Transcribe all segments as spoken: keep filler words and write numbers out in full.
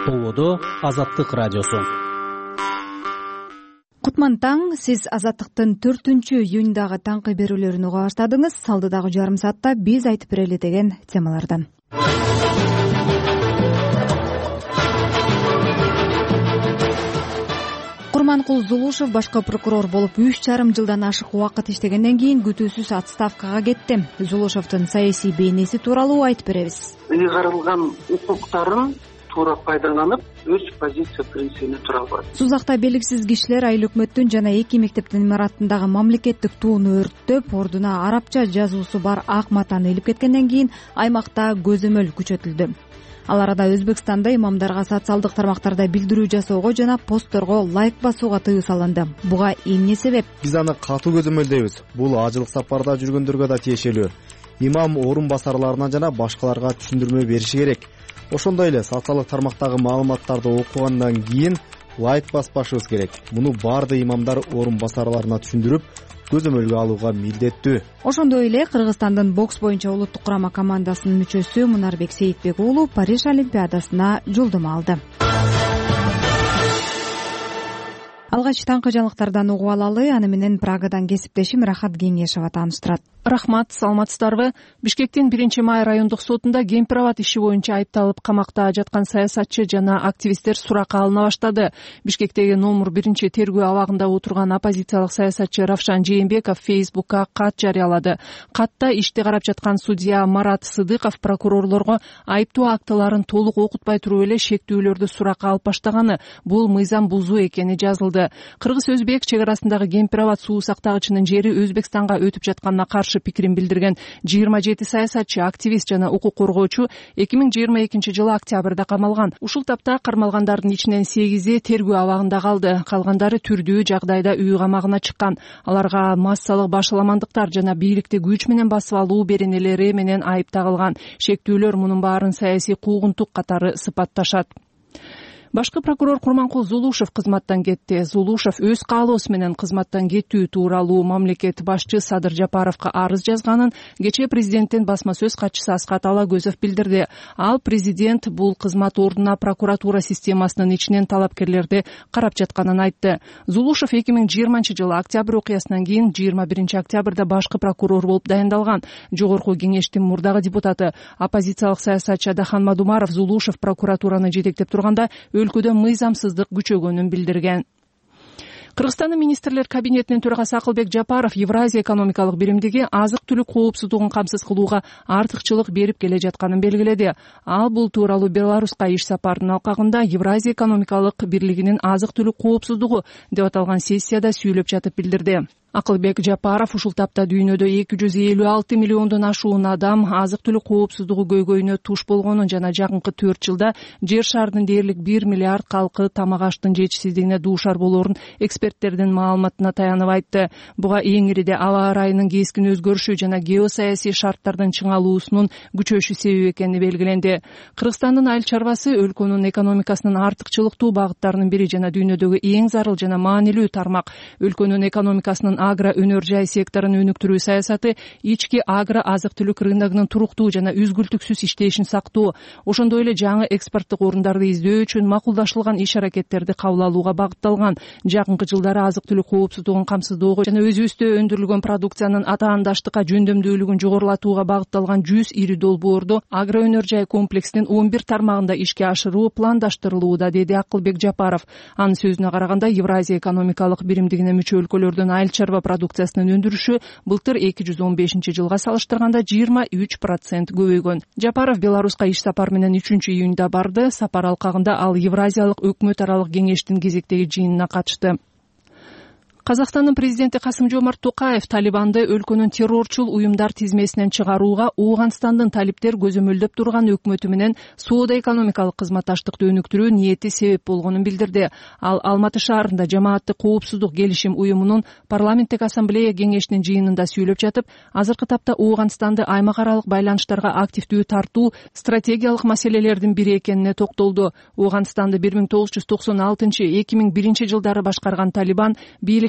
Тободо Азаттык радиосу. Кутман таң, сиз Азаттыктын төртүнчү июндагы таңкы берүүлөрүн уга баштадыңыз. Алдыдагы жарым саатта биз айтып берели деген темалардан. Курманкул Зулушев башкы прокурор болуп үч жарым жылдан ашык убакыт иштегенден кийин күтүүсүз отставкага кетти. Зулушевдун саясий бейнеси тууралуу айтып беребиз. Ыйгарылган укуктарын туура пайдаланып, өз позиция принцибине тура албады. Сузакта белгисиз кишилер айыл өкмөттүн жана эки мектептин имараттындагы мамлекеттик тууну өрттөп, ордуна арабча жазуусу бар ак матаны илип кеткенден кийин аймакта көзөмөл күчөтүлдү. Ал арада Өзбекстанда имамдарга социалдык тармактарда билдирүү жасоого жана постторго лайк басууга тыюу салынды. Буга эмне себеп? Биз аны катуу көзөмөлдөйбүз. Бул ажылык сапарда жүргөндөргө да тиешелүү. Имам орун басарларына жана башкаларга түшүндүрмө бериши керек. Ошондой эле социалдык тармактагы маалыматтарды окугандан кийин лайк баспашыбыз керек. Муну баардык имамдар орун басарларына түшүндүрүп, көзөмөлгө алууга милдеттүү. Ошондой эле Кыргызстандын бокс боюнча улуттук курама командасынын мүчөсү Мунарбек Сейитбек уулу Париж олимпиадасына жолдомо алды. Алгач таңкы жаңылыктардан угуп алалы, аны менен Прагадан кесиптешим Рахат Кеңешова тааныштырат. Рахмат, саламатсыздарбы? Бишкектин биринчи май райондук сотунда Кемпирабад иши боюнча айыпталып камакта жаткан саясатчы жана активисттер суракка алына баштады. Бишкектеги номер биринчи тергөө абагында отурган оппозициялык саясатчы Равшан Жээнбеков Фейсбукка кат жарыялады. Катта ишти карап жаткан судья Марат Сыдыков прокурорлорго айыптоо актыларын толук окутпай туруп эле шектүүлөрдү суракка алып баштаганы, бул мыйзам бузуу экени жазылды. Кыргыз-Өзбек чек арасындагы Кемпирабад суу сактагычынын жери Өзбекстанга өтүп жатканына каршы пикирин билдирген жыйырма жети саясатчы, активист жана укук коргоочу эки миң жыйырма экинчи жылы октябрда камалган. Ушул тапта кармалгандардын ичинен сегизи тергөө абагында калды. Калгандары түрдүү жагдайда үй камагына чыккан. Аларга массалык башаламандыктар жана бийликти күч менен басып алуу беренелери менен айып тагылган. Шектүүлөр мунун баарын саясий куугунтук катары сыпатташат. Башкы прокурор Курманкул Зулушев кызматтан кетти. Зулушев өз каалоосу менен кызматтан кетүү тууралуу мамлекет башчы Садыр Жапаровго арыз жазганын кечээ президенттин басма сөз катчысы Аскат Алагөзов билдирди. Ал президент бул кызмат ордуна прокуратура системасынын ичинен талапкерлерди карап жатканын айтты. Зулушев эки миң жыйырманчы жылы октябрь окуясынан кийин жыйырма биринчи октябрда башкы прокурор болуп дайындалган. Жогорку кеңештин мурдагы депутаты, оппозициялык саясатчы Адахан Мадумаров Зулушев прокуратураны жетектеп турганда өлкөдө мыйзамсыздык күчөгөнүн билдирген. Кыргызстандын министрлер кабинетинин төрагасы Акылбек Жапаров Евразия экономикалык биримдиги азык-түлүк коопсуздугун камсыз кылууга артыкчылык берип келе жатканын белгиледи. Ал бул тууралуу Беларуска иш сапарынын алкагында Евразия экономикалык бирлигинин азык-түлүк коопсуздугу деп аталган сессияда сүйлөп жатып билдирди. Акылбек Жапаров ушул тапта дүйнөдө эки жүз элүү алты миллиондон ашуун адам азык-түлүк коопсуздугу көйгөйүнө туш болгонун жана жакынкы төрт жылда жер шарынын дээрлик бир миллиард калкы тамак аштын жетишсиздигине дуушар болоорун эксперттердин маалыматына таянып айтты. Буга эң ириде аба ырайынын кескин өзгөрүшү жана геосаясий шарттардын чыңалуусунун күчөшү себеп экени белгиленди. Кыргызстандын айыл чарбасы өлкөнүн экономикасынын артыкчылыктуу багыттарынын бири жана дүйнөдөгү эң зарыл жана маанилүү тармак. Өлкөнүн экономикасынын агро өнөр жай секторун өнүктүрүү саясаты ички агро азык-түлүк рыногунун туруктуу жана үзгүлтүксүз иштешин сактоо, ошондой эле жаңы экспорттук орундарды издөө үчүн макулдашылган иш-аракеттерди кабыл алууга багытталган. Жакынкы жылдары азык-түлүк коопсуздугун камсыздоого жана өзүбүздө өндүрүлгөн продукциянын атаандаштыкка жөндөмдүүлүгүн жогорулатууга багытталган жүз ири долбоорду агро өнөр жай комплексинин он бир тармагында ишке ашыруу пландаштырылууда, деди Акылбек Жапаров. Анын сөзүнө караганда Евразия экономикалык биримдигине мүчө өлкөлөрдүн айыл чарба продукциясынын өндүрүшү былтыр эки жүз он бешинчи жылга салыштырганда жыйырма үч процент көбөйгөн. Жапаров Беларуска иш сапар менен үчүнчү июнда барды. Сапар алкагында ал Евразиялык өкмөт аралык кеңештин кезектеги жыйынына катышты. Казакстандын президенти Касым-Жомарт Токаев Талибанды өлкөнүн террорчул уюмдар тизмесинен чыгарууга Ооганстандын талиптер көзөмөлдөп турган өкмөтү менен соода-экономикалык кызматташтыкты өнүктүрүү ниети себеп болгонун билдирди. Ал Алматы шаарында жамааттык коопсуздук келишим уюмунун парламенттик ассамблея кеңешинин жыйынында сүйлөп жатып, азыркы тапта Ооганстанды аймак аралык байланыштарга активдүү тартуу стратегиялык маселелердин бири экенине токтолду. Ооганстанды бир миң тогуз жүз токсон алтынчы эки миң биринчи жылдары башкарган Талибан бийлик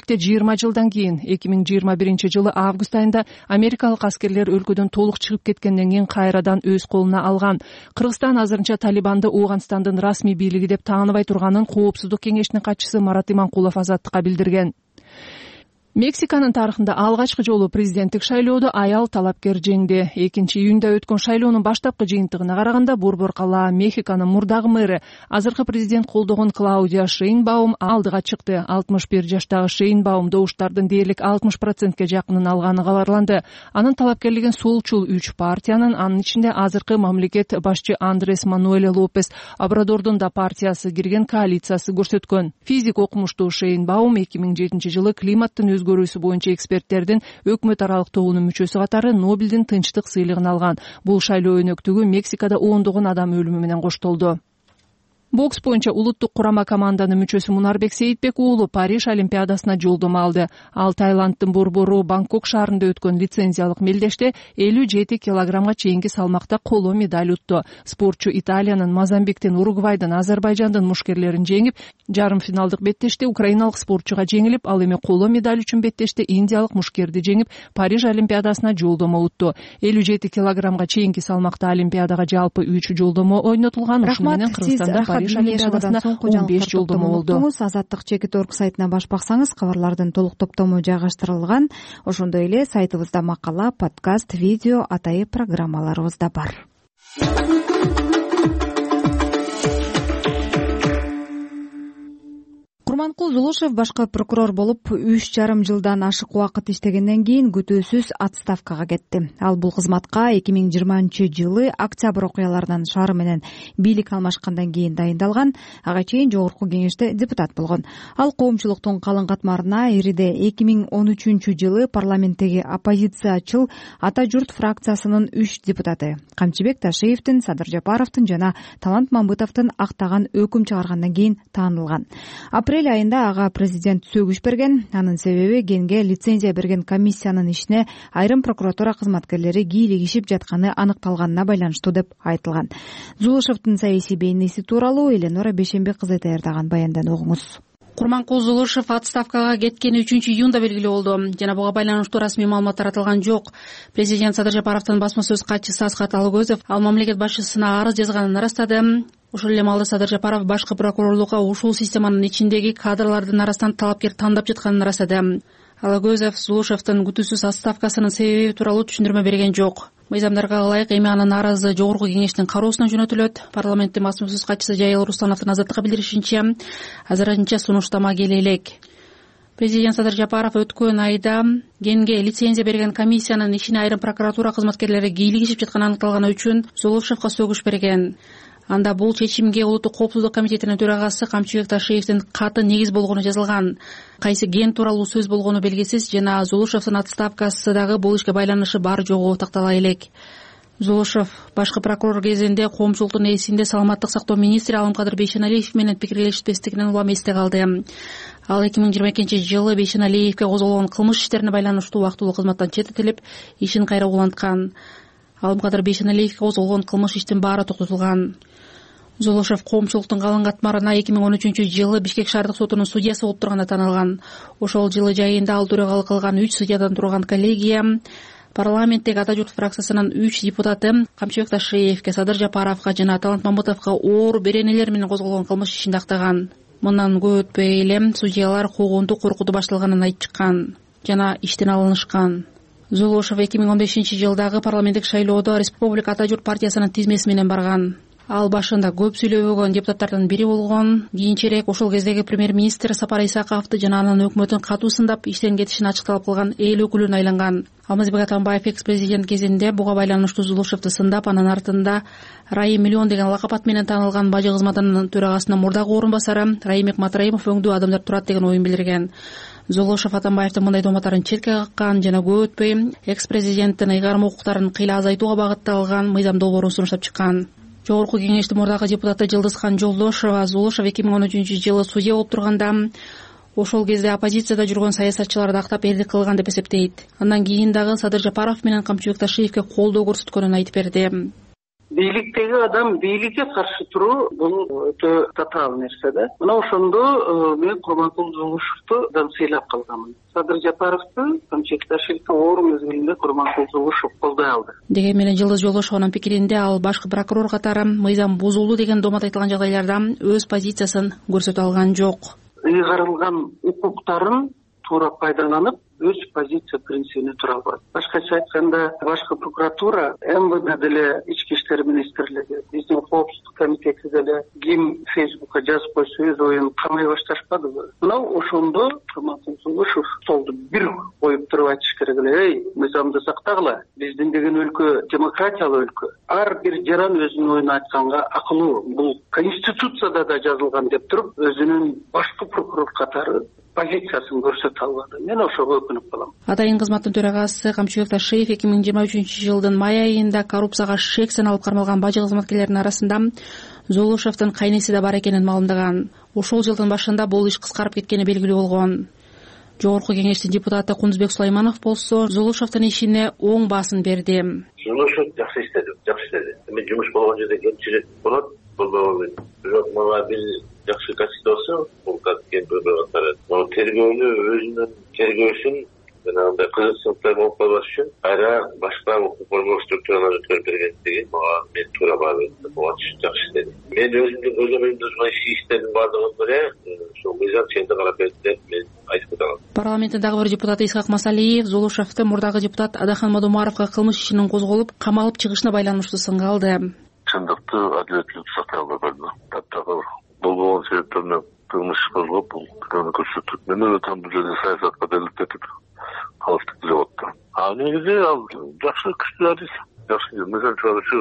кечилекте жыйырма жылдан кийин эки миң жыйырма биринчи жылы август айында америкалык аскерлер өлкөдөн толук чыгып кеткенден кийин кайрадан өз колуна алган. Кыргызстан азырынча Талибанды Ооганстандын расмий бийлиги деп тааныбай турганын Коопсуздук кеңешинин катчысы Марат Иманкулов Азаттыкка билдирген. Мексиканын тарыхында алгачкы жолу президенттик шайлоодо аял талапкер жеңди. экинчи июнда өткөн шайлоонун баштапкы жыйынтыгына караганда Борбор кала Мехиконун мурдагы мэрі, азыркы президент колдогон Клаудия Шейнбаум алдыга чыкты. алтымыш бир жаштагы Шейнбаум добуштардын дээрлик алтымыш процентке жакынын алганы кабарланды. Анын талапкерлигин солчул үч партиянын, анын ичинде азыркы мамлекет башчы Андрес Мануэль Лопес Обрадордун да партиясы кирген коалициясы көрсөткөн. Физик окумуштуу Шейнбаум эки миң жетинчи жылы климаттын өзгөрүүсү боюнча эксперттердин өкмөт аралык тобунун мүчөсү катары Нобелдин тынчтык сыйлыгын алган. Бул шайлоо өнөктүгү Мексикада ондогон адам өлүмү менен коштолду. Бокс боюнча улуттук курама команданын мүчөсү Мунарбек Сейитбек уулу Париж олимпиадасына жолдомо алды. Ал Таиланддын борбору Бангкок шаарында өткөн лицензиялык мелдеште элүү жети килограммга чейинки салмакта коло медаль утту. Спортчу Италиянын, Мозамбиктин, Уругвайдын, Азербайжандын мушкерлерин жеңип, жарым финалдык беттеште украиналык спортчуга жеңилип, ал эми коло медаль үчүн беттеште индиялык мушкерди жеңип, Париж олимпиадасына жолдомо утту. элүү жети килограммга чейинки салмакта олимпиадага жалпы үч жолдомо ойнотулган. Ушуну менен Кыргызстанда Париж олимпиадасына он беш жолдомо болду. Азаттык чекит орг сайтына баш баксаңыз, кабарлардын толук топтому жайгаштырылган. Ошондой эле сайтыбызда макала, подкаст, видео, атайы программаларыбыз да бар. Курманкул Зулушев башкы прокурор болуп үч жарым жылдан ашык убакыт иштегенден кийин күтүүсүз отставкага кетти. Ал бул кызматка эки миң жыйырманчы жылы октябрь окуяларынан шаары менен бийлик алмашкандан кийин дайындалган. Ага чейин жогорку кеңеште депутат болгон. Ал коомчулуктун калың катмарына ириде эки миң он үчүнчү жылы парламенттеги оппозициячыл Ата журт фракциясынын үч депутаты Камчыбек Ташиевдин, Садыр Жапаровдун жана Талант Мамбытовдун актаган өкүм чыгаргандан кийин таанылган. Апрель айында ага президент сөгүш берген. Анын себеби Генге лицензия берген комиссиянын ишине айрым прокуратура кызматкерлери кийлигишип жатканы аныкталганына байланыштуу деп айтылган. Зулушевдун саясий бейнеси тууралуу Эленора Бейшенбек кызы даярдаган баяндан угуңуз. Курманкул Зулушев отставкага кеткени үчүнчү июнда белгилүү болду. Жана буга байланыштуу расмий маалымат таратылган жок. Президент Садыр Жапаровдун басма сөз катчысы Асхат Алгөзов ал мамлекет башчысына арыз жазганын ырастады. Ошол эле маалда Садыр Жапаров башкы прокурорлукка ушул системанын ичиндеги кадрлардын арасынан талапкер тандап жатканын ырастады. Алгөзов Зулушевдун күтүүсүз отставкасынын себеби тууралуу түшүндүрмө берген жок. Мыйзамдарга ылайык эми анын арызы жогорку кеңештин кароосуна жөнөтүлөт. Парламенттин басма сөз катчысы Жайыл Руслановдун Азаттыкка билдиришинче, азырынча сунуштама келе элек. Президент Садыр Жапаров өткөн айда Генге лицензия берген комиссиянын ишине айрым прокуратура кызматкерлери кийлигишип жатканы аныкталганы үчүн Зулушевго сөгүш берген. Анда бул чечимге Улуттук коопсуздук комитетинин төрагасы Камчыбек Ташиевдин каты негиз болгону жазылган. Кайсы ген тууралуу сөз болгону белгисиз жана Зулушевдун отставкасы дагы бул ишке байланышы бар жогу тактала элек. Зулушев башкы прокурор кезинде коомчулуктун ээсинде саламаттык сактоо министри Алымкадыр Бейшеналиев менен пикирлешпестигинен улам эсте калды. Ал эки миң жыйырма экинчи жылы Бейшеналиевке козголгон кылмыш иштерине байланыштуу убактылуу кызматтан четтетилип, ишин кайра уланткан. Алымкадыр Бейшеналиевке козголгон кылмыш иштин баары токтотулган. Зулушев коомчулуктун калың катмарына эки миң он үчүнчү жылы Бишкек шаардык сотунун судьясы болуп турганда танылган. Ошол жылы жайында ал төрагалык кылган үч судьядан турган коллегия парламенттеги Ата журт фракциясынын үч депутаты Камчыбек Ташиевке, Садыр Жапаровго жана Талант Мамбытовго оор беренелер менен козголгон кылмыш ишинде актаган. Мындан көп өтпөй эле судьялар куугунту коркутуу башталганын айтып чыккан жана иштен алынышкан. Зулушев эки миң он бешинчи жылдагы парламенттик шайлоодо Республика Ата журт партиясынын тизмеси менен барган. Ал башында көп сүйлөбөгөн депутаттардын бири болгон. Кийинчерээк ошол кездеги премьер-министр Сапар Исаковду жана анын өкмөтүн катуу сындап иштен кетишин ачыкталып кылган эл өкүлүнө айланган. Алмазбек Атамбаев экс-президент кезинде буга байланыштуу Зулушевду сындап, анын артында Райым Миллион деген лакап ат менен таанылган бажы кызматынын төрагасынын мурдагы орун басары Райымбек Матраимов өңдүү адамдар турат деген оюн билдирген. Зулушев Атамбаевдин мындай томаттарын четке каккан жана көп өтпөй экс-президенттин ыйгарым укуктарын кыйла азайтууга багытталган мыйзам долбоорун сунуштап чыккан. Жогорку кеңештин мурдагы депутаты Жылдызхан Жолдошева Зулушев эки миң он үчүнчү жылы судья болуп турганда ошол кезде оппозицияда жүргөн саясатчыларды актап элдик кылган деп эсептейт. Андан кийин дагы Садыр Жапаров менен Камчыбек Ташиевке колдоо көрсөткөнүн айтып берди. бийликтеги адам бийликке каршы туруу бул өтө татаал нерсе да. Мына ошондо мен Курманкул Зулушевду сыйлап калганмын. Садыр Жапаровду Камчек Ташиловду оор мезгилинде Курманкул Зулушев колдой алды. Деген менен Жылдыз Жолдошованын пикиринде ал башкы прокурор катары мыйзам бузулду деген домат айтылган жагдайларда өз позициясын көрсөтө алган жок. Ыйгарылган укуктарын туура пайдаланып, өз позиция принцибине тура албады. Башкача айтканда, башкы прокуратура, эм вэ дэ деле, ички иштер министрлиги, биздин коопсуздук комитети деле ким фейсбукка жазып койсо өз оюн камай башташпадыбы. Мына ошондо Курманкул Зулушев столду бир коюп туруп айтыш керек эле, эй, мыйзамды сактагыла. Биздин деген өлкө демократиялуу өлкө. Ар бир жаран өзүнүн оюн айтканга акылуу. Бул конституцияда да жазылган деп туруп, өзүнүн башкы прокурор катары позициясын көрсөтө албады. Мен ошого өкүнүп калам. Атайын кызматтын төрагасы Камчыбек Ташиев эки миң жыйырма үчүнчү жылдын май айында коррупцияга шек саналып кармалган бажы кызматкерлеринин арасында Зулушевдин кайнеси да бар экенин маалымдаган. Ошол жылдын башында бул иш кыскарып кеткени белгилүү болгон. Жогорку кеңештин депутаты Кундузбек Сулайманов болсо Зулушевдин ишине оң баасын берди. Зулушев жакшы иштеди, жакшы иштеди. Эми жумуш болгон жерде кемчилик болот, болбогон. Бирок мага бир жакшы качество болсо, бул катары. Но тергөөнү өзүнүн тергөөсүн жанагындай кызыкчылыктар болуп калбаш үчүн кайра башка укук коргоо структураларына өткөрүп бергендиги мага мен туура баа берди. Буга жакшы иштеди. Мен өзүмдүн көзөмөлүмдө турган иштердин баардыгын эле ошол мыйзам ченде карап берди деп мен айтып атам. Парламенттин дагы бир депутаты Исхак Масалиев Зулушевди мурдагы депутат Адахан Мадумаровго кылмыш ишинин козголуп, камалып чыгышына байланыштуу сынга алды. Чындыкты адилеттүүлүктү сактай албай калды. Таптагы болбогон себептеринен кылмыш козгоп, бул күнөө көрсөттүк. Мен эле там бул жерде саясатка далилдетип калыштык деп атты. А негизи ал жакшы күчтүү адис, жакшы мыйзам чыгаруучу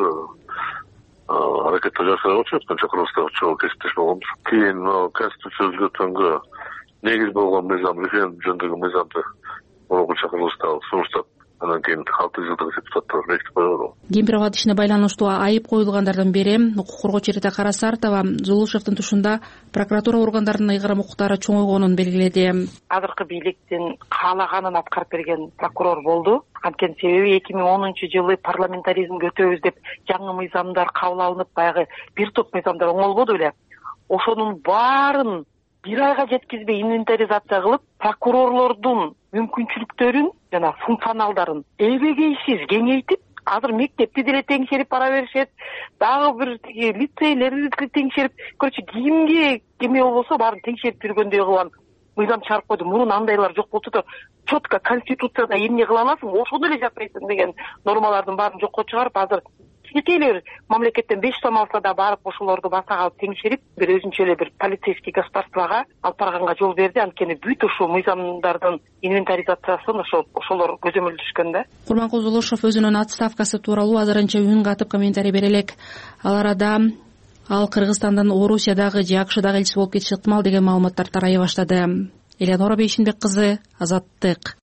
аракетти жасап атышат, канча кыргызстан чогуу кесиптеш болгонбуз. Кийин конституция өзгөрткөнгө негиз болгон мыйзам, референдум жөнүндөгү мыйзамды мурункуча Кыргызстан сунуштап, анан кийин алты жылдык депутаттар бекитип койгон. Гемпирабад ишине байланыштуу айып коюлгандардын бири укук коргоочу Рита Карасартова Зулушевдин тушунда прокуратура органдарынын ыйгарым укуктары чоңойгонун белгиледи. Азыркы бийликтин каалаганын аткарып берген прокурор болду. Анткени себеби эки миң онунчу жылы парламентаризмге өтөбүз деп жаңы мыйзамдар кабыл алынып, баягы бир топ мыйзамдар оңолбоду беле. Ошонун баарын бир айга жеткизбей инвентаризация кылып, прокурорлордун мүмкүнчүлүктөрүн жана функционалдарын эбегейсиз кеңейтип, азыр мектепти деле теңшерип бара беришет, дагы бир тиги лицейлерди теңшерип, короче кимге кеме болбосо баарын теңшерип жүргөндөй кылган мыйзам чыгарып койду. Мурун андайлар жок болчу да, четко конституцияда эмне кыла аласың, ошону эле жасайсың деген нормалардын баарын жокко чыгарып, азыр кичинекейлер мамлекеттен беш сом алса да барып ошолорду баса калып теңшерип, бир өзүнчө эле бир полицейский государствого алып барганга жол берди. Анткени бүт ушул мыйзамдардын инвентаризациясын ошол ошолор көзөмөлдөшкөн да. Курманкул Зулушев өзүнүн отставкасы тууралуу азырынча үн катып комментарий бере элек. Ал арада ал Кыргызстандан Орусиядагы же АКШдагы элчиси болуп кетиши ыктымал деген маалыматтар тарай баштады. Элеонора Бейшинбек кызы, Азаттык.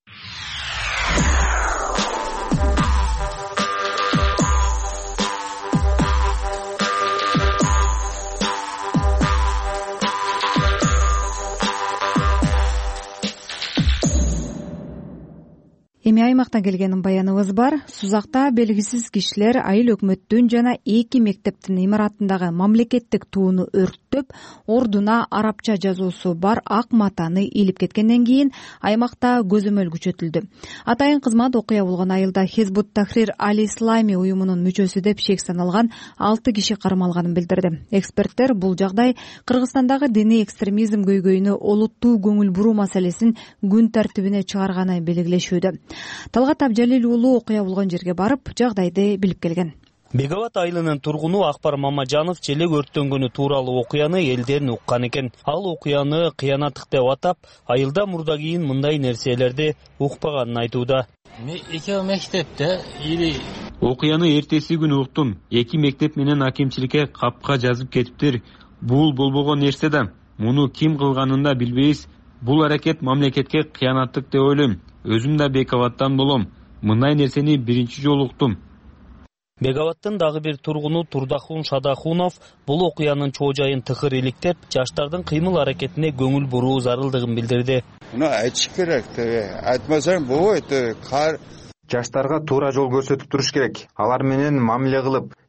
Эми аймактан келген баяныбыз бар. Сузакта белгисиз кишилер айыл өкмөттүн жана эки мектептин имаратындагы мамлекеттик тууну өрттөп, ордуна арабча жазуусу бар ак матаны илип кеткенден кийин аймакта көзөмөл күчөтүлдү. Атайын кызмат окуя болгон айылда Хизбут Тахрир Али Ислами уюмунун мүчөсү деп шек саналган алты киши кармалганын билдирди. Эксперттер бул жагдай Кыргызстандагы диний экстремизм көйгөйүнө олуттуу көңүл буруу маселесин күн тартибине чыгарганын белгилешүүдө. Талгат Абжалил уулу окуя болгон жерге барып, жагдайды билип келген. Бегабад айылынын тургуну Акбар Мамажанов челек өрттөнгөнү тууралуу окуяны элден уккан экен. Ал окуяны кыянаттык деп атап, айылда мурда кийин мындай нерселерди укпаганын айтууда. Эки мектепте или окуяны эртеси күнү уктум. Эки мектеп менен акимчиликке капка жазып кетиптир. Бул болбогон нерсе да. Муну ким кылганын да билбейбиз. Бул аракет мамлекетке кыянаттык деп ойлойм. Өзүм да Бекабаттан болом. Мындай нерсени биринчи жолу уктум. Бегабаттын дагы бир тургуну Турдахун Шадахунов бул окуянын чоо жайын тыкыр иликтеп, жаштардын кыймыл аракетине көңүл буруу зарылдыгын билдирди. Муну айтыш керек. Айтмасаң болбойт. Жаштарга туура жол көрсөтүп туруш керек. Алар менен мамиле кылып,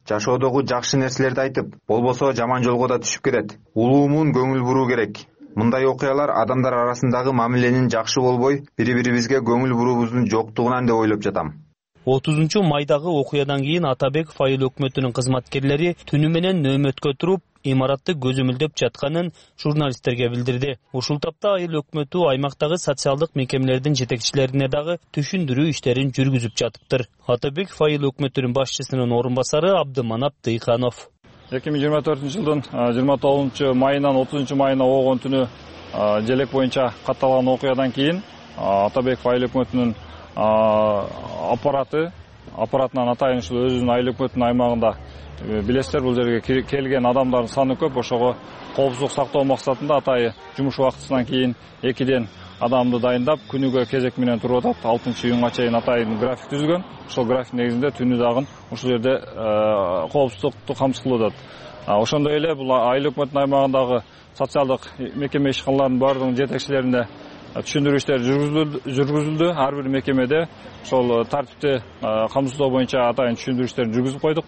жашоодогу жакшы нерселерди айтып, болбосо жаман жолго да түшүп кетет. Улуумун көңүл буруу керек. Мындай окуялар адамдар арасындагы мамиленин жакшы болбой, бири-бирибизге көңүл буруубуздун жоктугунан деп ойлоп жатам. отузунчу майдагы окуядан кийин Атабеков айыл өкмөтүнүн кызматкерлери түнү менен нөөмөткө туруп, имаратты көзөмөлдөп жатканын журналисттерге билдирди. Ушул тапта айыл өкмөтү аймактагы социалдык мекемелердин жетекчилерине дагы түшүндүрүү иштерин жүргүзүп жатыптыр. Атабеков айыл өкмөтүнүн башчысынын орун басары Абдыманап Тыйханов. эки миң жыйырма төртүнчү жылдын жыйырма тогузунчу майынан отузунчу майына болгон түнү желек боюнча катталган окуядан кийин Атабеков айыл өкмөтүнүн аппараты аппаратынан атайын ушул өзүнүн айыл өкмөтүнүн аймагында билесиздер, бул жерге келген адамдардын саны көп. Ошого коопсуздук сактоо максатында атайын жумуш убактысынан кийин экиден адамды дайындап, күнүгө кезек менен туруп атат. алтынчы июнга чейин атайын график түзгөн. Ошол график негизинде түнү дагы ушул жерде коопсуздукту камсыз кылып атат. Ошондой эле бул айыл өкмөтүнүн аймагындагы социалдык мекеме ишканаларынын баардыгынын жетекчилерине түшүндүрүү иштери жүргүзүлдү. Ар бир мекемеде ошол тартипти камсыздоо боюнча атайын түшүндүрүү иштерин жүргүзүп койдук.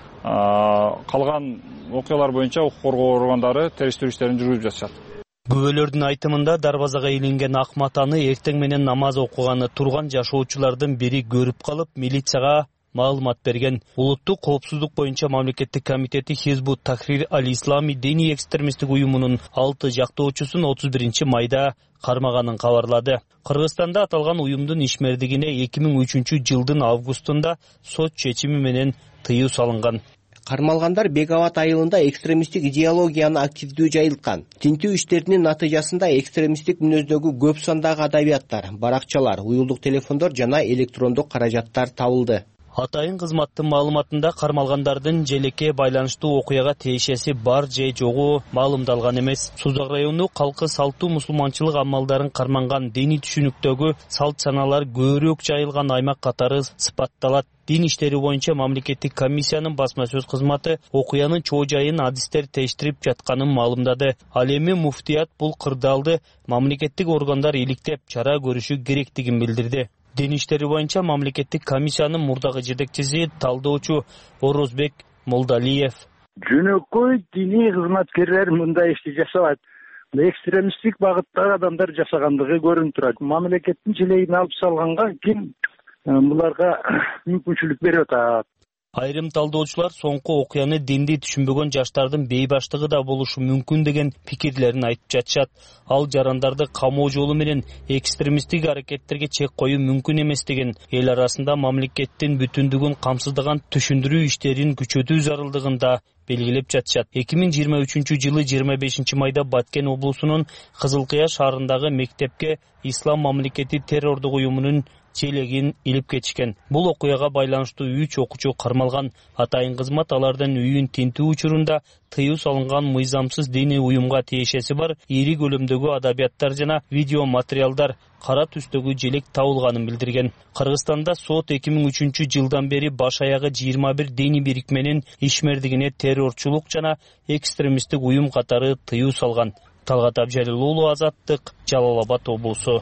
Калган окуялар боюнча укук коргоо органдары териштирүү иштерин жүргүзүп жатышат. Күбөлөрдүн айтымында дарбазага илинген ак матаны эртең менен намаз окуганы турган жашоочулардын бири көрүп калып, милицияга маалымат берген. Улуттук коопсуздук боюнча мамлекеттик комитети Хизбут Тахрир аль-Ислами диний экстремисттик уюмунун алты жактоочусун отуз биринчи майда кармаганын кабарлады. Кыргызстанда аталган уюмдун ишмердигине эки миң үчүнчү жылдын августунда сот чечими менен тыюу салынган. Кармалгандар Беговат айылында экстремисттик идеологияны активдүү жайылткан. Тинтүү иштеринин натыйжасында экстремисттик мүнөздөгү көп сандагы адабияттар, баракчалар, уюлдук телефондор жана электрондук каражаттар табылды. Атайын кызматтын маалыматында кармалгандардын желекке байланыштуу окуяга тиешеси бар же жогу маалымдалган эмес. Сузак району калкы салтуу мусулманчылык амалдарын карманган диний түшүнүктөгү салт саналар көбүрөөк жайылган аймак катары сыпатталат. Дин иштери боюнча мамлекеттик комиссиянын басма сөз кызматы окуянын чоо жайын адистер тештирип жатканын маалымдады. Ал эми муфтият бул кырдаалды мамлекеттик органдар иликтеп чара көрүшү керектигин билдирди. Дин иштери боюнча мамлекеттик комиссиянын мурдагы жетекчиси талдоочу Орозбек Молдалиев. Жөнөкөй диний кызматкерлер мындай ишти жасабайт. Экстремисттик багыттагы адамдар жасагандыгы көрүнүп турат. Мамлекеттин желегин алып салганга ким буларга мүмкүнчүлүк берип атат. Айрым талдоочулар соңку окуяны динди түшүнбөгөн жаштардын бейбаштыгы да болушу мүмкүн деген пикирлерин айтып жатышат. Ал жарандарды камоо жолу менен экстремисттик аракеттерге чек коюу мүмкүн эмес деген эл арасында мамлекеттин бүтүндүгүн камсыздаган түшүндүрүү иштерин күчөтүү зарылдыгын да белгилеп жатышат. эки миң жыйырма үчүнчү жылы жыйырма бешинчи майда Баткен облусунун Кызылкыя шаарындагы мектепке Ислам мамлекети террордук уюмунун желегин илип кетишкен. Бул окуяга байланыштуу үч окуучу кармалган. Атайын кызмат алардын үйүн тинтүү учурунда тыюу салынган мыйзамсыз диний уюмга тиешеси бар ири көлөмдөгү адабияттар жана видео материалдар кара түстөгү желек табылганын билдирген. Кыргызстанда сот эки миң үчүнчү жылдан бери баш аягы жыйырма бир диний бирикменин ишмердигине террорчулук жана экстремисттик уюм катары тыюу салган. Талгат Абжалил уулу, Азаттык, Жалал Абад облусу.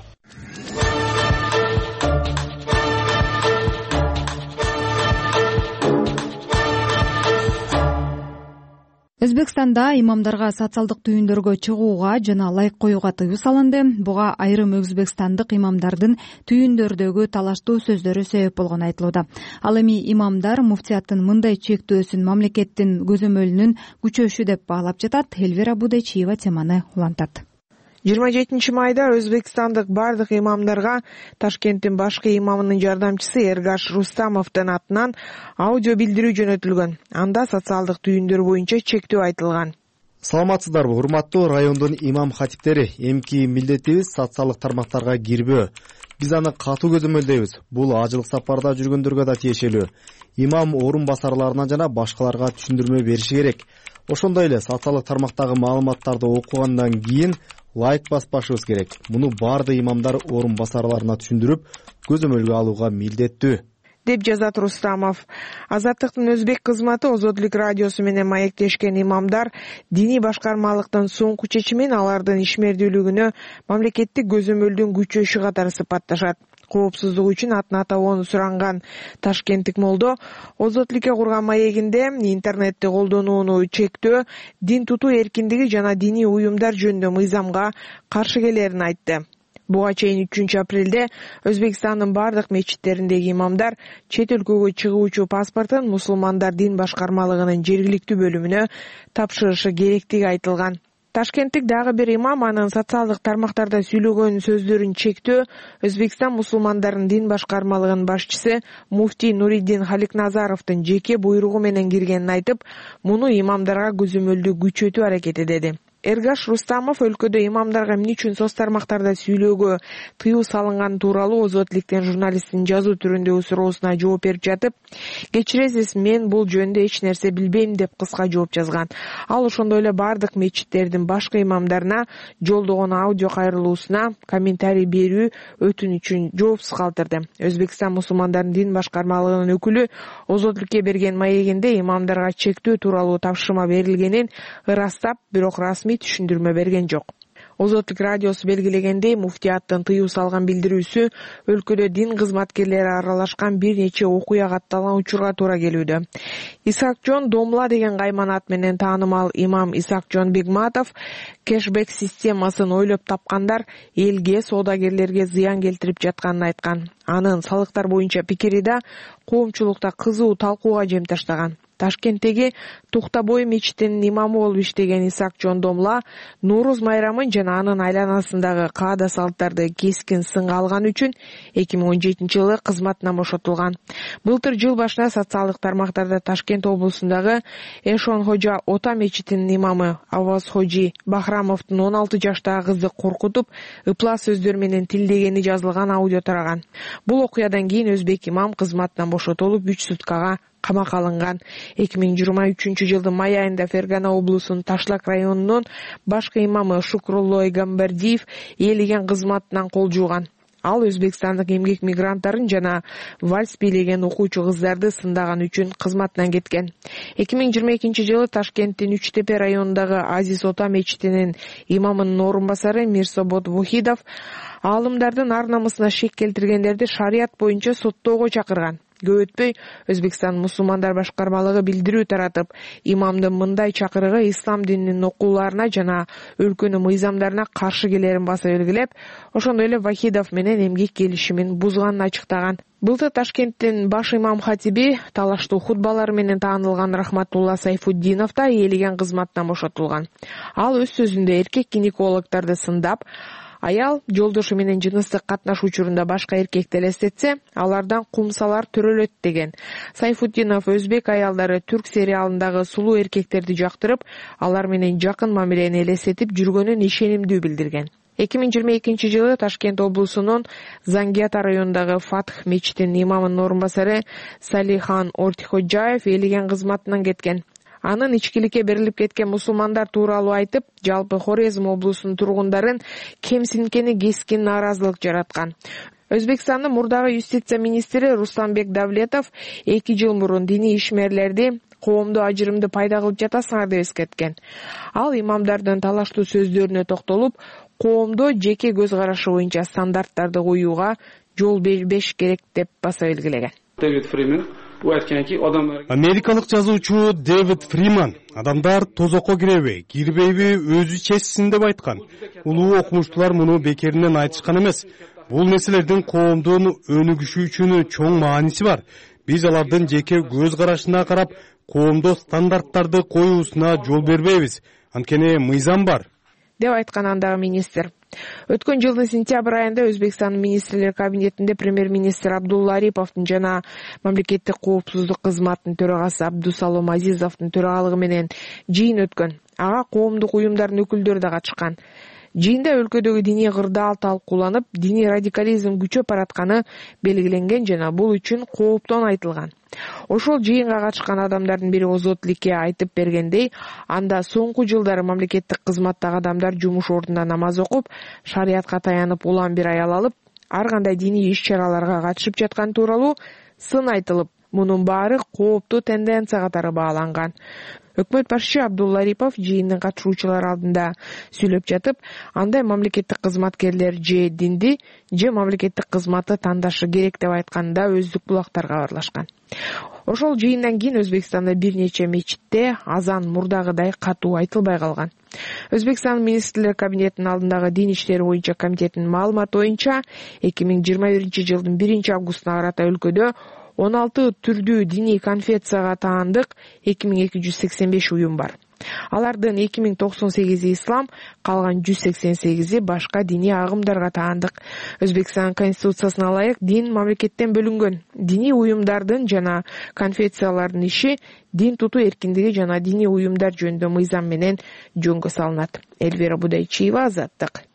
Өзбекстанда имамдарга социалдык түйүндөргө чыгууга жана лайк коюуга тыюу салынды. Буга айрым өзбекстандык имамдардын түйүндөрдөгү талаштуу сөздөрү себеп болгону айтылууда. Ал эми имамдар муфтияттын мындай чектөөсүн мамлекеттин көзөмөлүнүн күчөшү деп баалап жатат. Элвира Будайчиева теманы улантат. жыйырма жетинчи майда өзбекстандык бардык имамдарга Ташкенттин башкы имамынын жардамчысы Эргаш Рустамовдун атынан аудио билдирүү жөнөтүлгөн. Анда социалдык түйүндөр боюнча чектөө айтылган. Саламатсыздарбы, урматтуу райондун имам хатиптери? Эмки милдетибиз социалдык тармактарга кирбөө. Биз аны катуу көзөмөлдөйбүз. Бул ажылык сапарда жүргөндөргө да тиешелүү. Имам орун басарларына жана башкаларга түшүндүрмө бериши керек. Ошондой эле социалдык тармактагы маалыматтарды окугандан кийин лайк баспашыбыз керек. Муну баардык имамдар орун басарларына түшүндүрүп, көзөмөлгө алууга милдеттүү, деп жазат Рустамов. Азаттыктын өзбек кызматы Озодлук радиосу менен маектешкен имамдар диний башкармалыктын соңку чечимин алардын ишмердүүлүгүнө мамлекеттик көзөмөлдүн күчөшү катары сыпатташат. Коопсуздук үчүн атын атабоону суранган ташкенттик молдо озотлукке курган маегинде интернетти колдонууну чектөө, дин тутуу эркиндиги жана диний уюмдар жөнүндө мыйзамга каршы келерин айтты. Буга чейин үчүнчү апрелде Өзбекстандын бардык мечиттериндеги имамдар чет өлкөгө чыгуучу паспортун мусулмандар дин башкармалыгынын жергиликтүү бөлүмүнө тапшырышы керектиги айтылган. Ташкенттик дагы бир имам анын социалдык тармактарда сүйлөгөн сөздөрүн чектөө Өзбекстан мусулмандарынын дин башкармалыгынын башчысы муфтий Нуриддин Халикназаровдун жеке буйругу менен киргенин айтып, муну имамдарга көзөмөлдү күчөтүү аракети деди. Эргаш Рустамов өлкөдө имамдарга эмне үчүн соц тармактарда сүйлөөгө тыюу салынганы тууралуу Озотликтен журналисттин жазуу түрүндөгү суроосуна жооп берип жатып, кечиресиз, мен бул жөнүндө эч нерсе билбейм деп кыска жооп жазган. Ал ошондой эле бардык мечиттердин башкы имамдарына жолдогон аудио кайрылуусуна комментарий берүү өтүнүчүн жоопсуз калтырды. Өзбекстан мусулмандарынын дин башкармалыгынын өкүлү Озотлукке берген маегинде имамдарга чектөө тууралуу тапшырма берилгенин ырастап, бирок расмий түшүндүрмө берген жок. Озотлук радиосу белгилегендей, муфтияттын тыюу салган билдирүүсү өлкөдө дин кызматкерлери аралашкан бир нече окуя катталган учурга туура келүүдө. Исакжон Домла деген кайман ат менен таанымал имам Исакжон Бегматов кэшбэк системасын ойлоп тапкандар элге, соодагерлерге зыян келтирип жатканын айткан. Анын салыктар боюнча пикири да коомчулукта кызуу талкууга жем таштаган. Ташкенттеги Тухтабой мечитинин имамы болуп иштеген Исакжон Домла Нооруз майрамын жана анын айланасындагы каада салттарды кескин сынга алган үчүн эки миң он жетинчи жылы кызматынан бошотулган. Былтыр жыл башында социалдык тармактарда Ташкент облусундагы Эшон Хожа Ота мечитинин имамы Аваз Хожи Бахрамовдун он алты жаштагы кызды коркутуп, ыплас сөздөр менен тилдегени жазылган аудио тараган. Бул окуядан кийин өзбек имам кызматынан бошотулуп үч суткага камакка алынган. эки миң жыйырма үчүнчү жылдын май айында Фергана облусунун Ташлак районунун башкы имамы Шукрулло Гамбардиев ээлеген кызматынан кол жууган. Ал өзбекстандык эмгек мигранттарын жана вальс бийлеген окуучу кыздарды сындаган үчүн кызматынан кеткен. эки миң жыйырма экинчи жылы Ташкенттин Үч Тепе районундагы Азиз Ота мечитинин имамынын орун басары Мирсобот Вухидов аалымдардын ар намысына шек келтиргендерди шарият боюнча соттоого чакырган. Көп өтпөй Өзбекстан мусулмандар башкармалыгы билдирүү таратып, имамдын мындай чакырыгы ислам дининин окууларына жана өлкөнүн мыйзамдарына каршы келерин баса белгилеп, ошондой эле Вахидов менен эмгек келишимин бузганын ачыктаган. Былтыр Ташкенттин баш имам хатиби талаштуу хутбалары менен таанылган Рахматулла Сайфуддинов да ээлеген кызматтан бошотулган. Ал өз сөзүндө эркек гинекологдорду сындап, аял жолдошу менен жыныстык катнашуу учурунда башка эркекти элестетсе, алардан кумсалар төрөлөт деген. Сайфуддинов өзбек аялдары түрк сериалындагы сулуу эркектерди жактырып, алар менен жакын мамилени элестетип жүргөнүн ишенимдүү билдирген. эки миң жыйырма экинчи жылы Ташкент облусунун Зангиата районундагы Фатх мечитинин имамынын орун басары Салихан Ортиходжаев ээлеген кызматынан кеткен. Анын ичкиликке берилип кеткен мусулмандар тууралуу айтып, жалпы Хорезм облусунун тургундарын кемсинткени кескин нааразылык жараткан. Өзбекстандын мурдагы юстиция министри Рустамбек Давлетов эки жыл мурун диний ишмерлерди коомдо ажырымды пайда кылып жатасыңар деп эскерткен. Ал имамдардын талаштуу сөздөрүнө токтолуп, коомдо жеке көз карашы боюнча стандарттарды коюуга жол бербеш керек деп баса белгилеген. Дэвид Фриман Америкалык жазуучу Дэвид Фриман адамдар тозокко киреби, кирбейби өзү чечсин деп айткан. Улуу окумуштуулар муну бекеринен айтышкан эмес. Бул нерселердин коомдун өнүгүшү үчүн чоң мааниси бар. Биз алардын жеке көз карашына карап, коомдо стандарттарды коюусуна жол бербейбиз. Анткени мыйзам бар деп айткан андагы министр. Өткөн жылдын сентябрь айында Өзбекстандын министрлер кабинетинде премьер-министр Абдулла Ариповдун жана мамлекеттик коопсуздук кызматынын төрагасы Абдусалом Азизовдун төрагалыгы менен жыйын өткөн. Ага коомдук уюмдардын өкүлдөрү да катышкан. Жыйында өлкөдөгү диний кырдаал талкууланып, диний радикализм күчөп баратканы белгиленген жана бул үчүн кооптон айтылган. Ошол жыйынга катышкан адамдардын бири Озотликке айтып бергендей, анда соңку жылдары мамлекеттик кызматтагы адамдар жумуш ордунда намаз окуп, шариятка таянып улам бир аял алып, ар кандай диний иш-чараларга катышып жаткан тууралуу сын айтылып, мунун баары кооптуу тенденция катары бааланган. Өкмөт башчы Абдулла Арипов жыйындын катышуучулары алдында сүйлөп жатып, андай мамлекеттик кызматкерлер же динди, же мамлекеттик кызматты тандашы керек деп айтканда өздүк булактарга баарлашкан. Ошол жыйындан кийин Өзбекстанда бир нече мечитте азан мурдагыдай катуу айтылбай калган. Өзбекстан министрлер кабинетинин алдындагы дин иштери боюнча комитетинин маалыматы боюнча эки миң жыйырма биринчи жылдын биринчи августуна карата өлкөдө он алты түрдүү диний конфессияга таандык эки миң эки жүз сексен беш уюм бар. Алардын эки миң токсон сегизи ислам, калган жүз сексен сегизи башка диний агымдарга таандык. Өзбекстан конституциясына ылайык дин мамлекеттен бөлүнгөн. Диний уюмдардын жана конфессиялардын иши дин тутуу эркиндиги жана диний уюмдар жөнүндө мыйзам менен жөнгө салынат. Элвира Будайчиева, Азаттык.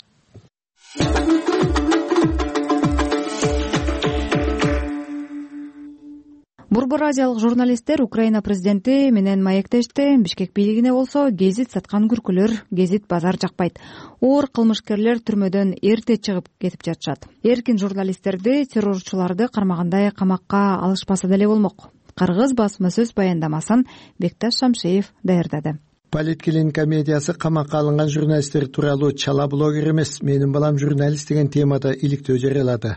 Борбор азиялык журналисттер Украина президенти менен маектешти. Бишкек бийлигине болсо гезит саткан күркүлөр, гезит базар жакпайт. Оор кылмышкерлер түрмөдөн эрте чыгып кетип жатышат. Эркин журналисттерди террорчуларды кармагандай камакка алышпаса деле болмок. Кыргыз басма сөз баяндамасын Бекташ Шамшеев даярдады. Политклиника медиасы камакка алынган журналисттер тууралуу чала блогер эмес, менин балам журналист деген темада иликтөө жарыялады.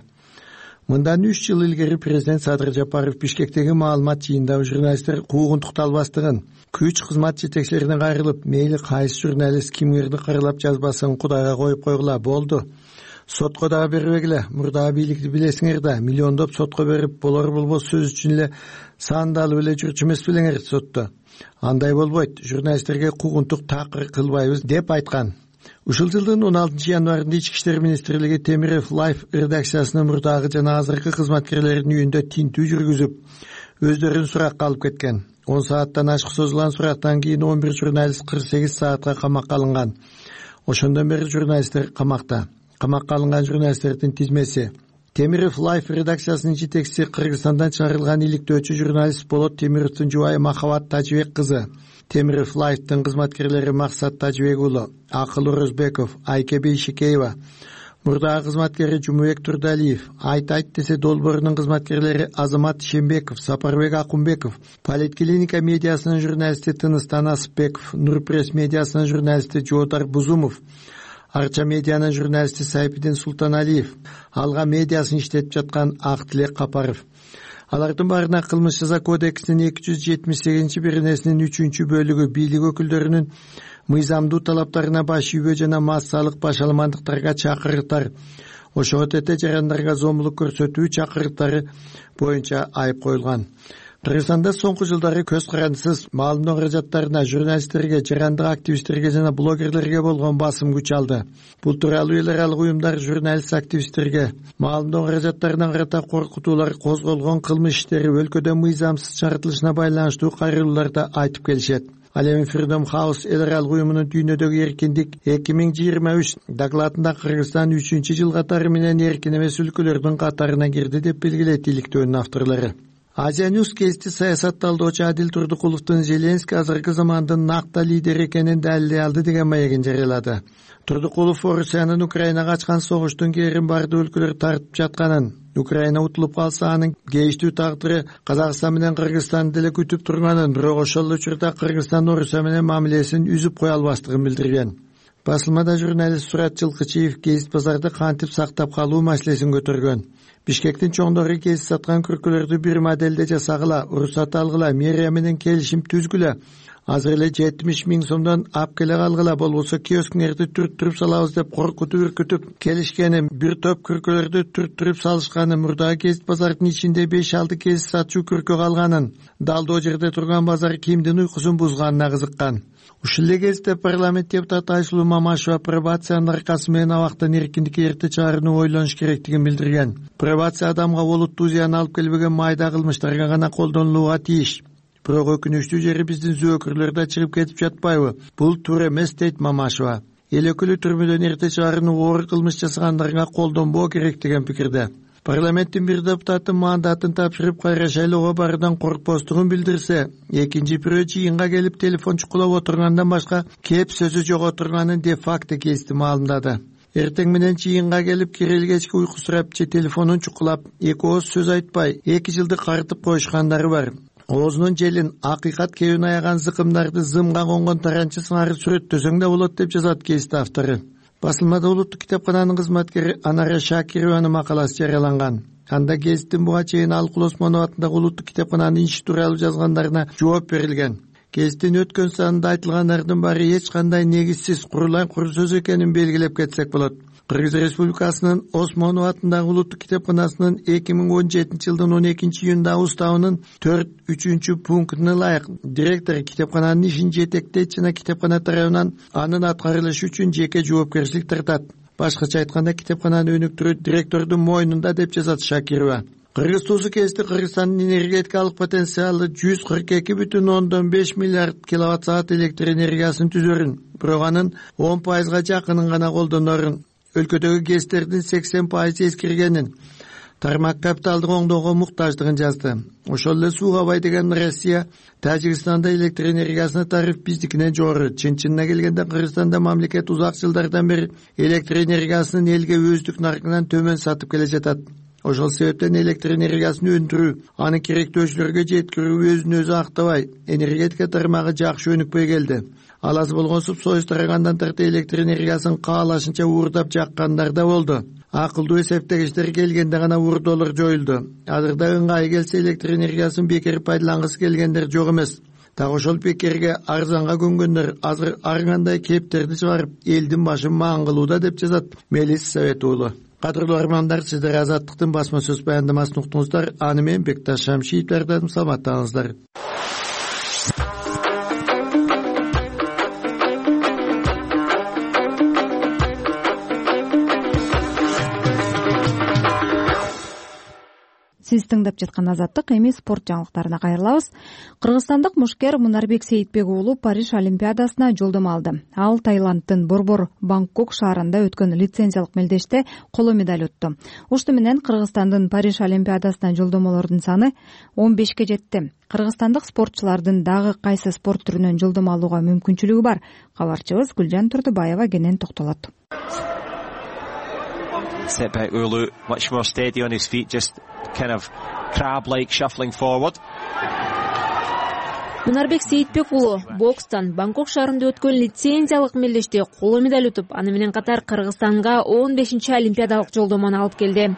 Мындан үч жыл илгери президент Садыр Жапаров Бишкектеги маалымат жыйында журналисттер куугунтукталбастыгын, күч кызмат жетекчилерине кайрылып, мейли кайсы журналист кимдирди кырлап жазбасын Кудайга коюп койгула болду. Сотко дагы бербегиле, мурдагы бийликти билесиңер да, миллиондоп сотко берип, болор болбос сөз үчүн эле сандалып эле жүрчү эмес белеңер сотто. Андай болбойт, журналисттерге куугунтук такыр кылбайбыз деп айткан. Ушул жылдын он алтынчы январында Ички иштер министрлиги Темиров Лайф редакциясынын мурдагы жана азыркы кызматкерлеринин үйүндө тинтүү жүргүзүп, өздөрүн суракка алып кеткен. он сааттан ашык созулган сурактан кийин он бир журналист кырк сегиз саатка камакка алынган. Ошондон бери журналисттер камакта. Камакка алынган журналисттердин тизмеси: Темиров Лайф редакциясынын жетекчиси Кыргызстандан чыгарылган иликтөөчү журналист Болот Темировдун жубайы Махабат Тажибек кызы, Темиров Лайфтын кызматкерлери Максат Тажибек уулу, Акыл Орозбеков, Айке Бейшикеева, мурдагы кызматкери Жумубек Турдалиев, Айт айт десе долбоорунун кызматкерлери Азамат Шембеков, Сапарбек Акунбеков, Политклиника медиасынын журналисти Тыныстан Асыпбеков, Нурпресс медиасынын журналисти Жоодар Бузумов, Арча медианын журналисти Сайпидин Султаналиев, Алга медиасын иштетип жаткан Актилек Капаров. Алардын баарына кылмыш жаза кодексинин эки жүз жетимиш сегизинчи беренесинин үчүнчү бөлүгү бийлик өкүлдөрүнүн мыйзамдуу талаптарына баш ийбөө жана массалык башаламандыктарга чакырыктар, ошого тете жарандарга зомбулук көрсөтүү чакырыктары боюнча айып коюлган. Кыргызстанда соңку жылдары көз карандысыз маалымдоо каражаттарына журналисттерге, жарандык активисттерге жана блогерлерге болгон басым күч алды. Бул тууралуу эл аралык уюмдар журналист активисттерге маалымдоо каражаттарына карата коркутуулар козголгон кылмыш иштери өлкөдө мыйзамсыз чарытылышына байланыштуу кайрылууларда айтып келишет. Ал эми Freedom House эл аралык уюмунун дүйнөдөгү эркиндик эки миң жыйырма үч докладында Кыргызстан үчүнчү жыл катары менен эркин эмес өлкөлөрдүн катарына кирди деп белгилейт иликтөөнүн авторлору. Азия Ньюс гезити саясат талдоочу Адил Турдукуловдун Зеленский азыркы замандын накта лидери экенин далилдей алды деген маегин жарыялады. Турдукулов Орусиянын Украинага ачкан согуштун кээрин бардык өлкөлөр тартып жатканын, Украина утулуп калса анын кейиштүү тагдыры Казакстан менен Кыргызстанды деле күтүп турганын, бирок ошол учурда Кыргызстан Орусия менен мамилесин үзүп кое албастыгын билдирген. Басылмада журналист Сурат Жылкычиев гезит базарды кантип сактап калуу маселесин көтөргөн. Бишкектин чоңдору гезит саткан күркөлөрдү бир моделде жасагыла, уруксат алгыла, мэрия менен келишим түзгүлө. Азыр эле жетимиш миң сомдон ап келе калгыла, болбосо киоскңерди түрттүрүп салабыз деп коркутуп үркүтүп келишкени, бир топ күркөлөрдү түрттүрүп салышканы, мурдагы гезит базардын ичинде беш алты гезит сатчу күркө калганын, далдоо жерде турган базар кимдин уйкусун бузганына кызыккан. Ушул эле кезде парламент депутаты Айсулуу Мамашева пробациянын аркасы менен абактан эркиндикке эрте чыгарууну ойлонуш керектигин билдирген. Пробация адамга олуттуу зыян алып келбеген майда кылмыштарга гана колдонулууга тийиш. Бирок өкүнүчтүү жери биздин зөөкүрлөр да чыгып кетип жатпайбы? Бул туура эмес дейт Мамашева. Эл өкүлү түрмөдөн эрте чыгарууну оор кылмыш жасагандарга колдонбоо керек деген пикирде. Парламенттин бир депутаты мандатын тапшырып кайра шайлоого баруудан коркпостугун билдирсе, экинчи бирөө жыйынга келип телефон чукулап отургандан башка кеп сөзү жок отурганын де факто гезити маалымдады. эртең менен чыйынга келип кирели кечки уйку сурап же телефонун чукулап эки ооз сөз айтпай эки жылды карытып коюшкандары бар. Оозунун желин акыйкат кебин аяган зыкымдарды зымга конгон таранчы сыңары сүрөттөсөң да болот деп жазат кесте автору. Басылмада улуттук китепкананын кызматкери Анара Шакированын макаласы жарыяланган. Анда гезиттин буга чейин Алкул Осмонов атындагы улуттук китепкананын иши тууралуу жазгандарына жооп берилген. Гезиттин өткөн санында айтылгандардын баары эч кандай негизсиз курулай кур сөз экенин белгилеп кетсек болот. Кыргыз Республикасынын Осмонов атындагы улуттук китепканасынын эки миң он жетинчи жылдын он экинчи июндагы уставынын төрт үчүнчү пунктуна ылайык директор китепкананын ишин жетектейт жана китепкана тарабынан анын аткарылышы үчүн жеке жоопкерчилик тартат. Башкача айтканда китепкананы өнүктүрүү директордун мойнунда деп жазат Шакирова. Кыргыз туусу кести Кыргызстандын энергетикалык потенциалы жүз кырк эки бүтүн ондон беш миллиард киловатт саат электр энергиясын түзөрүн, бирок анын он пайызга жакынын гана колдонорун, өлкөдөгү гэстердин сексен пайызы эскиргенин, тармак капиталдык оңдоого муктаждыгын жазды. Ошол эле сууга бай деген Россия Тажикстанда электр энергиясына тариф биздикинен жогору. Чын-чынына келгенде Кыргызстанда мамлекет узак жылдардан бери электр энергиясынын элге өздүк наркынан төмөн сатып келе жатат. Ошол себептен электр энергиясын өндүрүү, аны керектөөчүлөргө жеткирүү өзүн өзү актабай, энергетика тармагы жакшы өнүкпөй келди. Аласы болгон субсоюз тарагандан тарта электр энергиясын каалашынча уурдап жаккандар да болду. Акылдуу эсептегичтер келгенде гана уурдоолор жоюлду. Азырда ыңгайы келсе электр энергиясын бекер пайдалангысы келгендер жок эмес. Так ошол бекерге арзанга көнгөндөр азыр ар кандай кептерди чыгарып, элдин башын маан кылууда деп жазат Мелис Совет уулу. Кадырлуу армандар, сиздер Азаттыктын басма сөз баяндамасын уктуңуздар. Аны мен Бекташ Шамшиевдерден саламаттаңыздар. Сиз тыңдап жаткан Азаттык, эми спорт жаңылыктарына кайрылабыз. Кыргызстандык мушкер Мунарбек Сейитбек уулу Париж Олимпиадасына жолдомо алды. Ал Таиландтын Борбор Бангкок шаарында өткөн лицензиялык мелдеште коло медаль утту. Ушуну менен Кыргызстандын Париж Олимпиадасына жолдомолордун саны он бешке жетти. Кыргызстандык спортчулардын дагы кайсы спорт түрүнөн жолдомо алууга мүмкүнчүлүгү бар? Кабарчыбыз Гүлжан Турдубаева кенен токтолот. Setback Ulu, much more steady on his feet, just kind of crab-like shuffling forward. Мунарбек Сейитбек уулу бокстан Бангкок шаарында өткөн лицензиялык мелдеште коло медаль утуп, аны менен катар Кыргызстанга он бешинчи олимпиадалык жолдомону алып келди.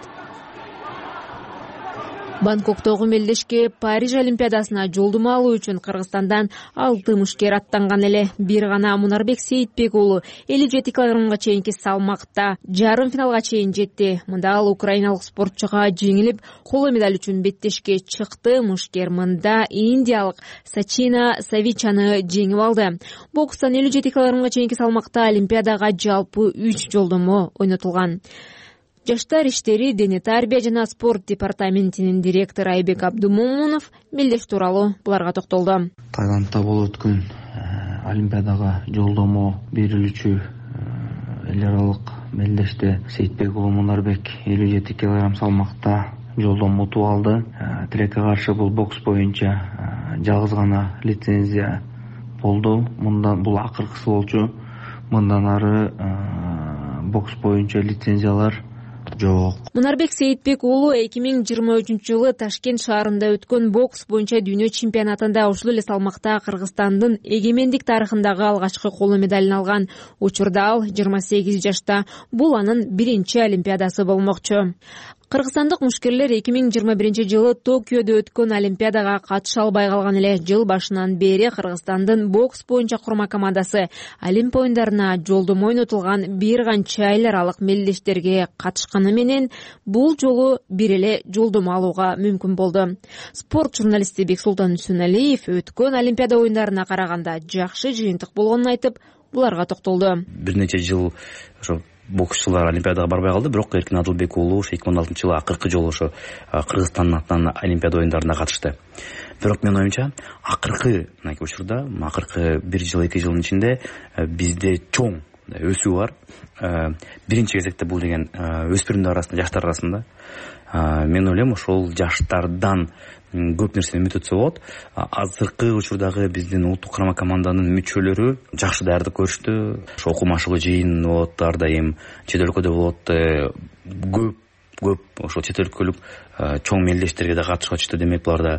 Бангкоктогу мелдешке Париж Олимпиадасына жолдомо алуу үчүн Кыргызстандан алты мушкер аттанган эле. Бир гана Мунарбек Сейитбек уулу элүү жети килограммга чейинки салмакта жарым финалга чейин жетти. Мында ал украиналык спортчуга жеңилип, коло медаль үчүн беттешке чыкты. Мушкер мында индиялык Сачина Савичаны жеңип алды. Бокстан элүү жети килограммга чейинки салмакта олимпиадага жалпы үч жолдомо ойнотулган. Жаштар иштери, дене тарбия жана спорт департаментинин директору Айбек Абдумомунов мелдеш тууралуу буларга токтолду. Таиландда болуп өткөн олимпиадага жолдомо берилүүчү эл аралык мелдеште Сейитбек уулу Мунарбек элүү жети килограмм салмакта жолдомо утуп алды. Тилекке каршы бул бокс боюнча жалгыз гана лицензия болду. Мындан бул акыркысы болчу. Мындан ары бокс боюнча лицензиялар жок. Мунарбек Сейитбек уулу эки миң жыйырма үчүнчү жылы Ташкент шаарында өткөн бокс боюнча дүйнө чемпионатында ушул эле салмакта Кыргызстандын эгемендик тарыхындагы алгачкы коло медалын алган. Учурда ал жыйырма сегиз жашта. Бул анын биринчи олимпиадасы болмокчу. Кыргызстандык мушкерлер эки миң жыйырма биринчи жылы Токиодо өткөн олимпиадага катыша албай калган эле. Жыл башынан бери Кыргызстандын бокс боюнча курма командасы Олимп оюндарына жолдомо ойнотулган бир канча эл аралык мелдештерге катышканы менен бул жолу бир эле жолдомо алууга мүмкүн болду. Спорт журналисти Бексултан Үсөналиев өткөн олимпиада оюндарына караганда жакшы жыйынтык болгонун айтып, буларга токтолду. Бир нече жыл ошо боксчулар олимпиадага барбай калды, бирок Эркин Адылбек уулу эки миң он алтынчы жылы акыркы жолу ошо Кыргызстандын атынан олимпиада оюндарына катышты. Бирок менин оюмча, акыркы мынакей учурда, акыркы бир жыл эки жылдын ичинде бизде чоң өсүү бар. Биринчи кезекте бул деген өспүрүмдөр арасында, жаштар арасында. Мен ойлойм ошол жаштардан көп нерсени үмүт өтсө болот. Азыркы учурдагы биздин улуттук карама команданын мүчөлөрү жакшы даярдык көрүштү. Ошо окуу машыгуу жыйын болот, ар дайым чет өлкөдө болот. Көп көп ошол чет өлкөлүк чоң мелдештерге да катышып атышты. Демек буларда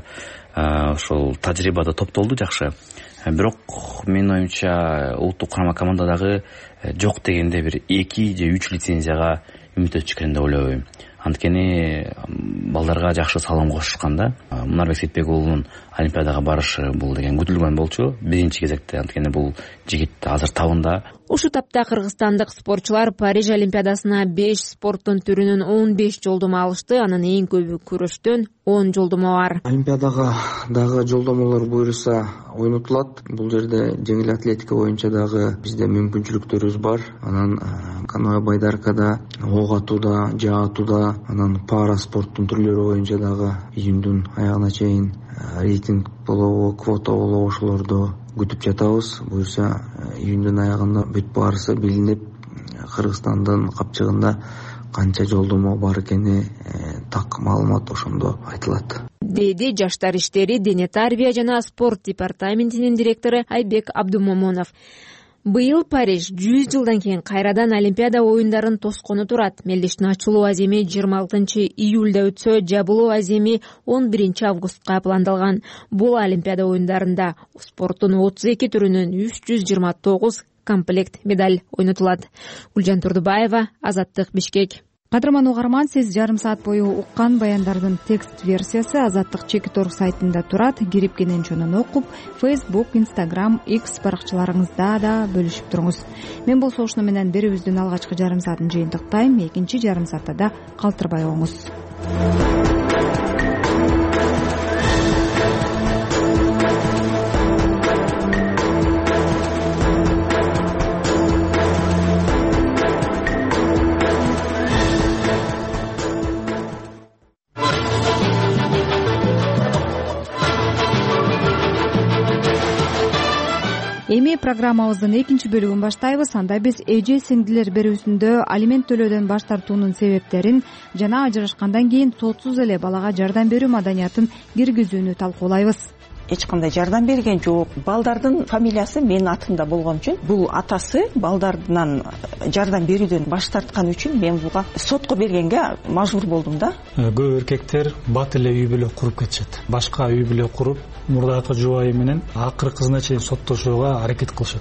ошол тажрыйба да топтолду жакшы. Бирок менин оюмча улуттук карама командадагы жок дегенде бир эки же үч лицензияга үмүт өтүш керек деп ойлойм. Анткени балдарга жакшы салым кошушкан да. Мунарбек Сейитбек уулунун Олимпиадага барышы бул деген күтүлгөн болчу биринчи кезекте. Анткени бул жигит азыр табында. Ушул тапта кыргызстандык спортчулар Париж Олимпиадасына беш спорттун түрүнүн он беш жолдомо алышты. Анын эң көбү күрөштөн он жолдомо бар. Олимпиадага дагы жолдомолор буйруса ойнотулат. Бул жерде жеңил атлетика боюнча дагы бизде мүмкүнчүлүктөрүбүз бар. Анан каноэ байдаркада, ок атууда, жаа атууда, анан пара спорттун түрлөрү боюнча дагы июндун аягына чейин рейтинг болобу, квота болобу ошолорду күтүп жатабыз. Буюрса июндун аягында бүт баарысы билинип, Кыргызстандын капчыгында канча жолдомо бар экени так маалымат ошондо айтылат, деди жаштар иштери, дене тарбия жана спорт департаментинин директору Айбек Абдумомунов. Быйыл Париж жүз жылдан кийин кайрадан Олимпиада оюндарын тоскону турат. Мелдештин ачылуу аземи жыйырма алтынчы июлда өтсө, жабылуу аземи он биринчи августка пландалган. Бул Олимпиада оюндарында спорттун отуз эки түрүнөн үч жүз жыйырма тогуз комплект медаль ойнотулат. Гүлжан Турдубаева, Азаттык, Бишкек. Кадырман угарман, сиз жарым саат бою уккан баяндардын текст версиясы Азаттык чекит орг сайтында турат. Кирип кененчөнөн окуп, Facebook, Instagram, X баракчаларыңызда да бөлүшүп туруңуз. Мен болсо ушуну менен берүүбүздүн алгачкы жарым саатын жыйынтыктайм. Экинчи жарым саатта да калтырбай оңуз. Эми программабыздын экинчи бөлүгүн баштайбыз. Анда биз эже сиңдилер берүүсүндө алимент төлөөдөн баш тартуунун себептерин жана ажырашкандан кийин сотсуз эле балага жардам берүү маданиятын киргизүүнү талкуулайбыз. Эч кандай жардам берген жок. Балдардын фамилиясы менин атымда болгон үчүн, бул атасы балдарынан жардам берүүдөн баш тарткан үчүн мен буга сотко бергенге мажбур болдум да. Көп эркектер бат эле үй бүлө куруп кетишет. Башка үй бүлө куруп, мурдакы жубайы менен акыркысына чейин соттошууга аракет кылышат.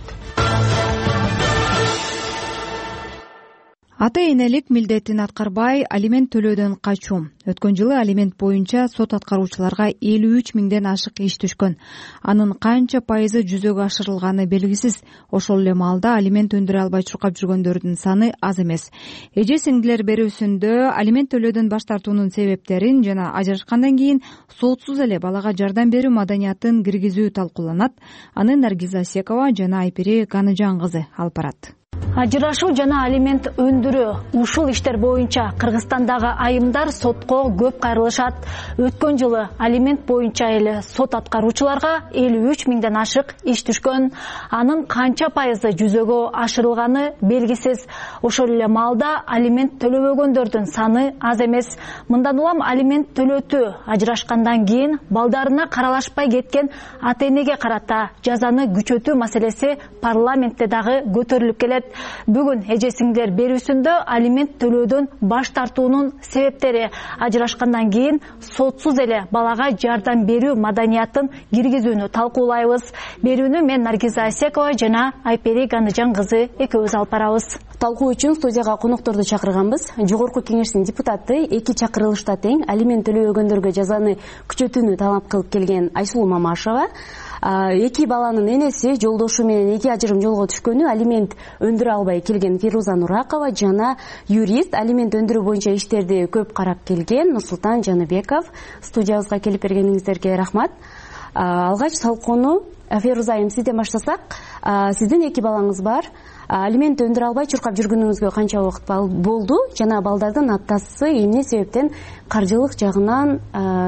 Ата-энелик милдетин аткарбай алимент төлөөдөн качуу. Өткөн жылы алимент боюнча сот аткаруучуларга элүү үч миңден ашык иш түшкөн. Анын канча пайызы жүзөгө ашырылганы белгисиз. Ошол эле маалда алимент өндүрө албай чуркап жүргөндөрдүн саны аз эмес. Эже сиңдилер берүүсүндө алимент төлөөдөн баш тартуунун себептерин жана ажырашкандан кийин сотсуз эле балага жардам берүү маданиятын киргизүү талкууланат. Аны Наргиза Асекова жана Айпери Ганыжан кызы алып барат. Ажырашуу жана алимент өндүрүү ушул иштер боюнча Кыргызстандагы айымдар сотко көп кайрылышат. Өткөн жылы алимент боюнча эле сот аткаруучуларга элүү үч миңден ашык иш түшкөн. Анын канча пайызы жүзөгө ашырылганы белгисиз. Ошол эле маалда алимент төлөбөгөндөрдүн саны аз эмес. Мындан улам алимент төлөтүү ажырашкандан кийин балдарына каралашпай кеткен ата-энеге карата жазаны күчөтүү маселеси парламентте дагы көтөрүлүп келет. Бүгүн эже сиңдилер берүүсүндө алимент төлөөдөн баш тартуунун себептери, ажырашкандан кийин сотсуз эле балага жардам берүү маданиятын киргизүүнү талкуулайбыз. Берүүнү мен Наргиза Асекова жана Айпери Ганыжан кызы экөөбүз алып барабыз. Талкуу үчүн студияга конокторду чакырганбыз. Жогорку кеңештин депутаты, эки чакырылышта тең алимент төлөбөгөндөргө жазаны күчөтүүнү талап кылып келген Айсулуу Мамашева, эки баланын энеси жолдошу менен эки ажырым жолго түшкөнү алимент өндүрө албай келген Фируза Нуракова жана юрист, алимент өндүрүү боюнча иштерди көп карап келген Нурсултан Жаныбеков. Студиябызга келип бергениңиздерге рахмат. Алгач талкууну Фируза айым сизден баштасак, сиздин эки балаңыз бар. Алимент өндүрө албай чуркап жүргөнүңүзгө канча убакыт болду жана балдардын атасы эмне себептен каржылык жагынан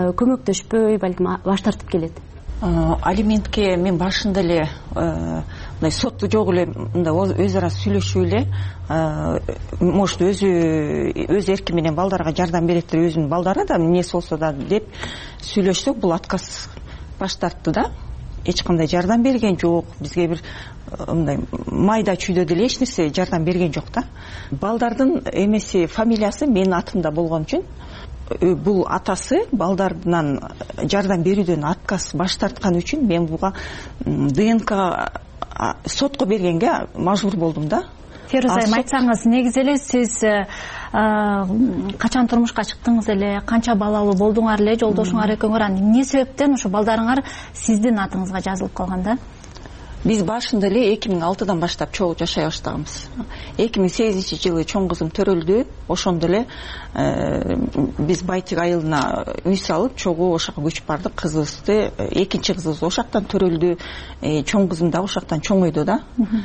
көмөктөшпөй, балким баш тартып келет? Алиментке мен башында эле мындай сот жок эле мындай өз ара сүйлөшүп эле может өзү өз эрки менен балдарга жардам береттир, өзүнүн балдары да эмнеси болсо да деп сүйлөшсөк, бул отказ баш тартты да. Эч кандай жардам берген жок, бизге бир мындай майда чүйдө деле эч нерсе жардам берген жок да. Балдардын эмеси, фамилиясы менин атымда болгон үчүн бул атасы балдарынан жардам берүүдөн отказ баш тарткан үчүн мен буга ДНК сотко бергенге мажбур болдум да. Феруза айым, айтсаңыз, негизи эле сиз качан турмушка чыктыңыз эле, канча балалуу болдуңар эле, жолдошуңар экөөңөр, эмне себептен ушу балдарыңар сиздин атыңызга жазылып калган да? Биз башында эле эки миң алтыдан баштап чогуу жашай баштаганбыз. эки миң сегизинчи жылы чоң кызым төрөлдү. Ошондо эле биз Байтик айылына үй салып, чогуу ошака көчүп бардык. Кызыбызды, экинчи кызыбыз ошактан төрөлдү. Чоң кызым да ошактан чоңойду да.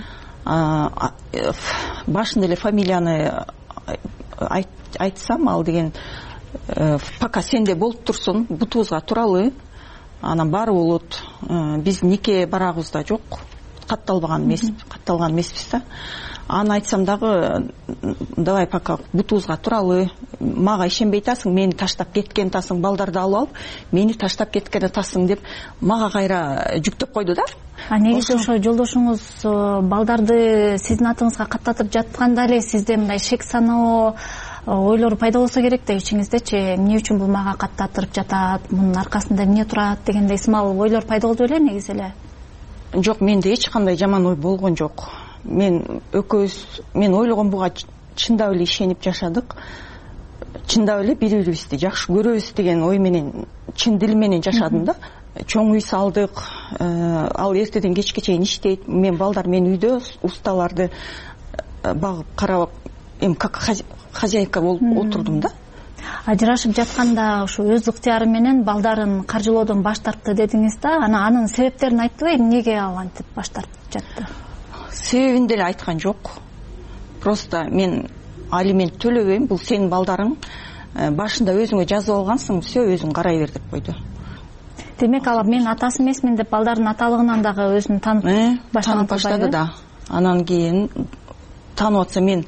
Башында эле фамилияны айтсам, ал деген пока сенде болуп турсун, бутубузга туралы, анан баары болот. Биз нике барабыз да жок, катталбаган эмес, катталган эмеспиз да. Аны айтсам дагы, давай пока бутубузга туралы, мага ишенбей атасың, мени таштап кеткен атасың, балдарды алып алып, мени таштап кеткен атасың деп мага кайра жүктөп койду да. А негизи ошо жолдошуңуз балдарды сиздин атыңызга каттатып жатканда эле сизде мындай шек саноо ойлор пайда болсо керек да ичиңиздечи, эмне үчүн бул мага каттатырып жатат, мунун аркасында эмне турат дегендей сымал ойлор пайда болду беле негизи эле? Жок, менде эч кандай жаман ой болгон жок. Мен экөөбүз, мен ойлогон буга чындап эле ишенип жашадык. Чындап эле бири бирибизди жакшы көрөбүз деген ой менен, чын дил менен жашадым да. Чоң үй салдык, ал эртеден кечке чейин иштейт. Мен балдар мен үйдө усталарды багып карап, эми как хозяйка болуп отурдум да. Ажырашып жатканда ушу өз ыктыяры менен балдарын каржылоодон баш тартты дедиңиз да, анан анын себептерин айттыбы, эмнеге ал антип баш тартып жатты? Себебин деле айткан жок. Просто мен алимент төлөбөйм, бул сенин балдарың, башында өзүңө жазып алгансың, все өзүң карай бер деп койду. Демек, ал мен атасы эмесмин деп балдардын аталыгынан дагы өзүн таанып баштады да. Анан кийин таанып атса мен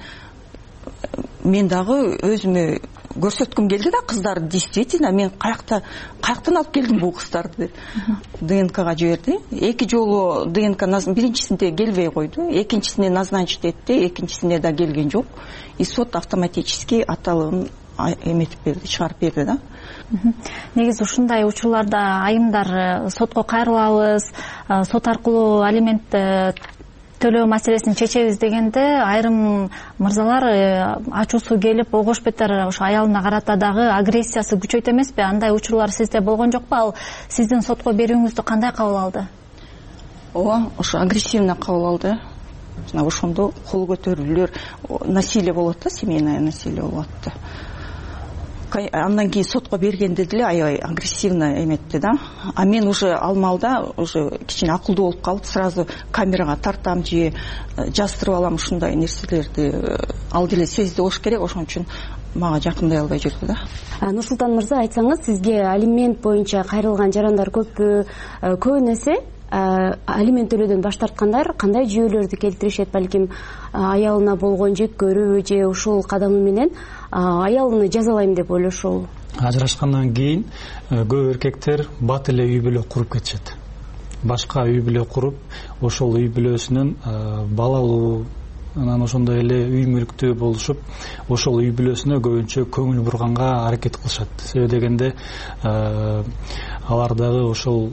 мен дагы өзүмө көрсөткүм келди да, кыздар действительно мен каякта каяктан алып келдим бул кыздарды деп ДНКга жиберди. Эки жолу ДНК биринчисинде келбей койду, экинчисине назначить этти, экинчисине да келген жок. И сот автоматически аталыгын эметип берди, чыгарып берди да. Негизи ушундай учурларда айымдар сотко кайрылабыз, сот аркылуу алимент төлөө маселесин чечебиз дегенде айрым мырзалар ачуусу келип огош бетер ошо аялына карата дагы агрессиясы күчөйт эмеспи? Андай учурлар сизде болгон жокпу? Ал сиздин сотко берүүңүздү кандай кабыл алды? Ооба, ошо агрессивно кабыл алды. Жана ошондо кол көтөрүүлөр, насилие болот да, семейное насилие болот да. Андан кийин сотко бергенде деле аябай агрессивно эметти да. А мен уже ал маалда уже кичине акылдуу болуп калып, сразу камерага тартам же жаздырып алам ушундай нерселерди. Ал деле сезди болуш керек, ошон үчүн мага жакындай албай жүрдү да. Нурсултан мырза, айтсаңыз, сизге алимент боюнча кайрылган жарандар көппү? Көбүн эсе алимент төлөөдөн баш тарткандар кандай жүйөлөрдү келтиришет? Балким аялына болгон жек көрүү же ушул кадамы менен аялыны жазалайм деп ойлошуу? Ажырашкандан кийин көп эркектер бат эле үй бүлө куруп кетишет. Башка үй бүлө куруп, ошол үй бүлөсүнөн балалуу, анан ошондой эле үй мүлктүү болушуп, ошол үй бүлөсүнө көбүнчө көңүл бурганга аракет кылышат. Себеби дегенде алар дагы ошол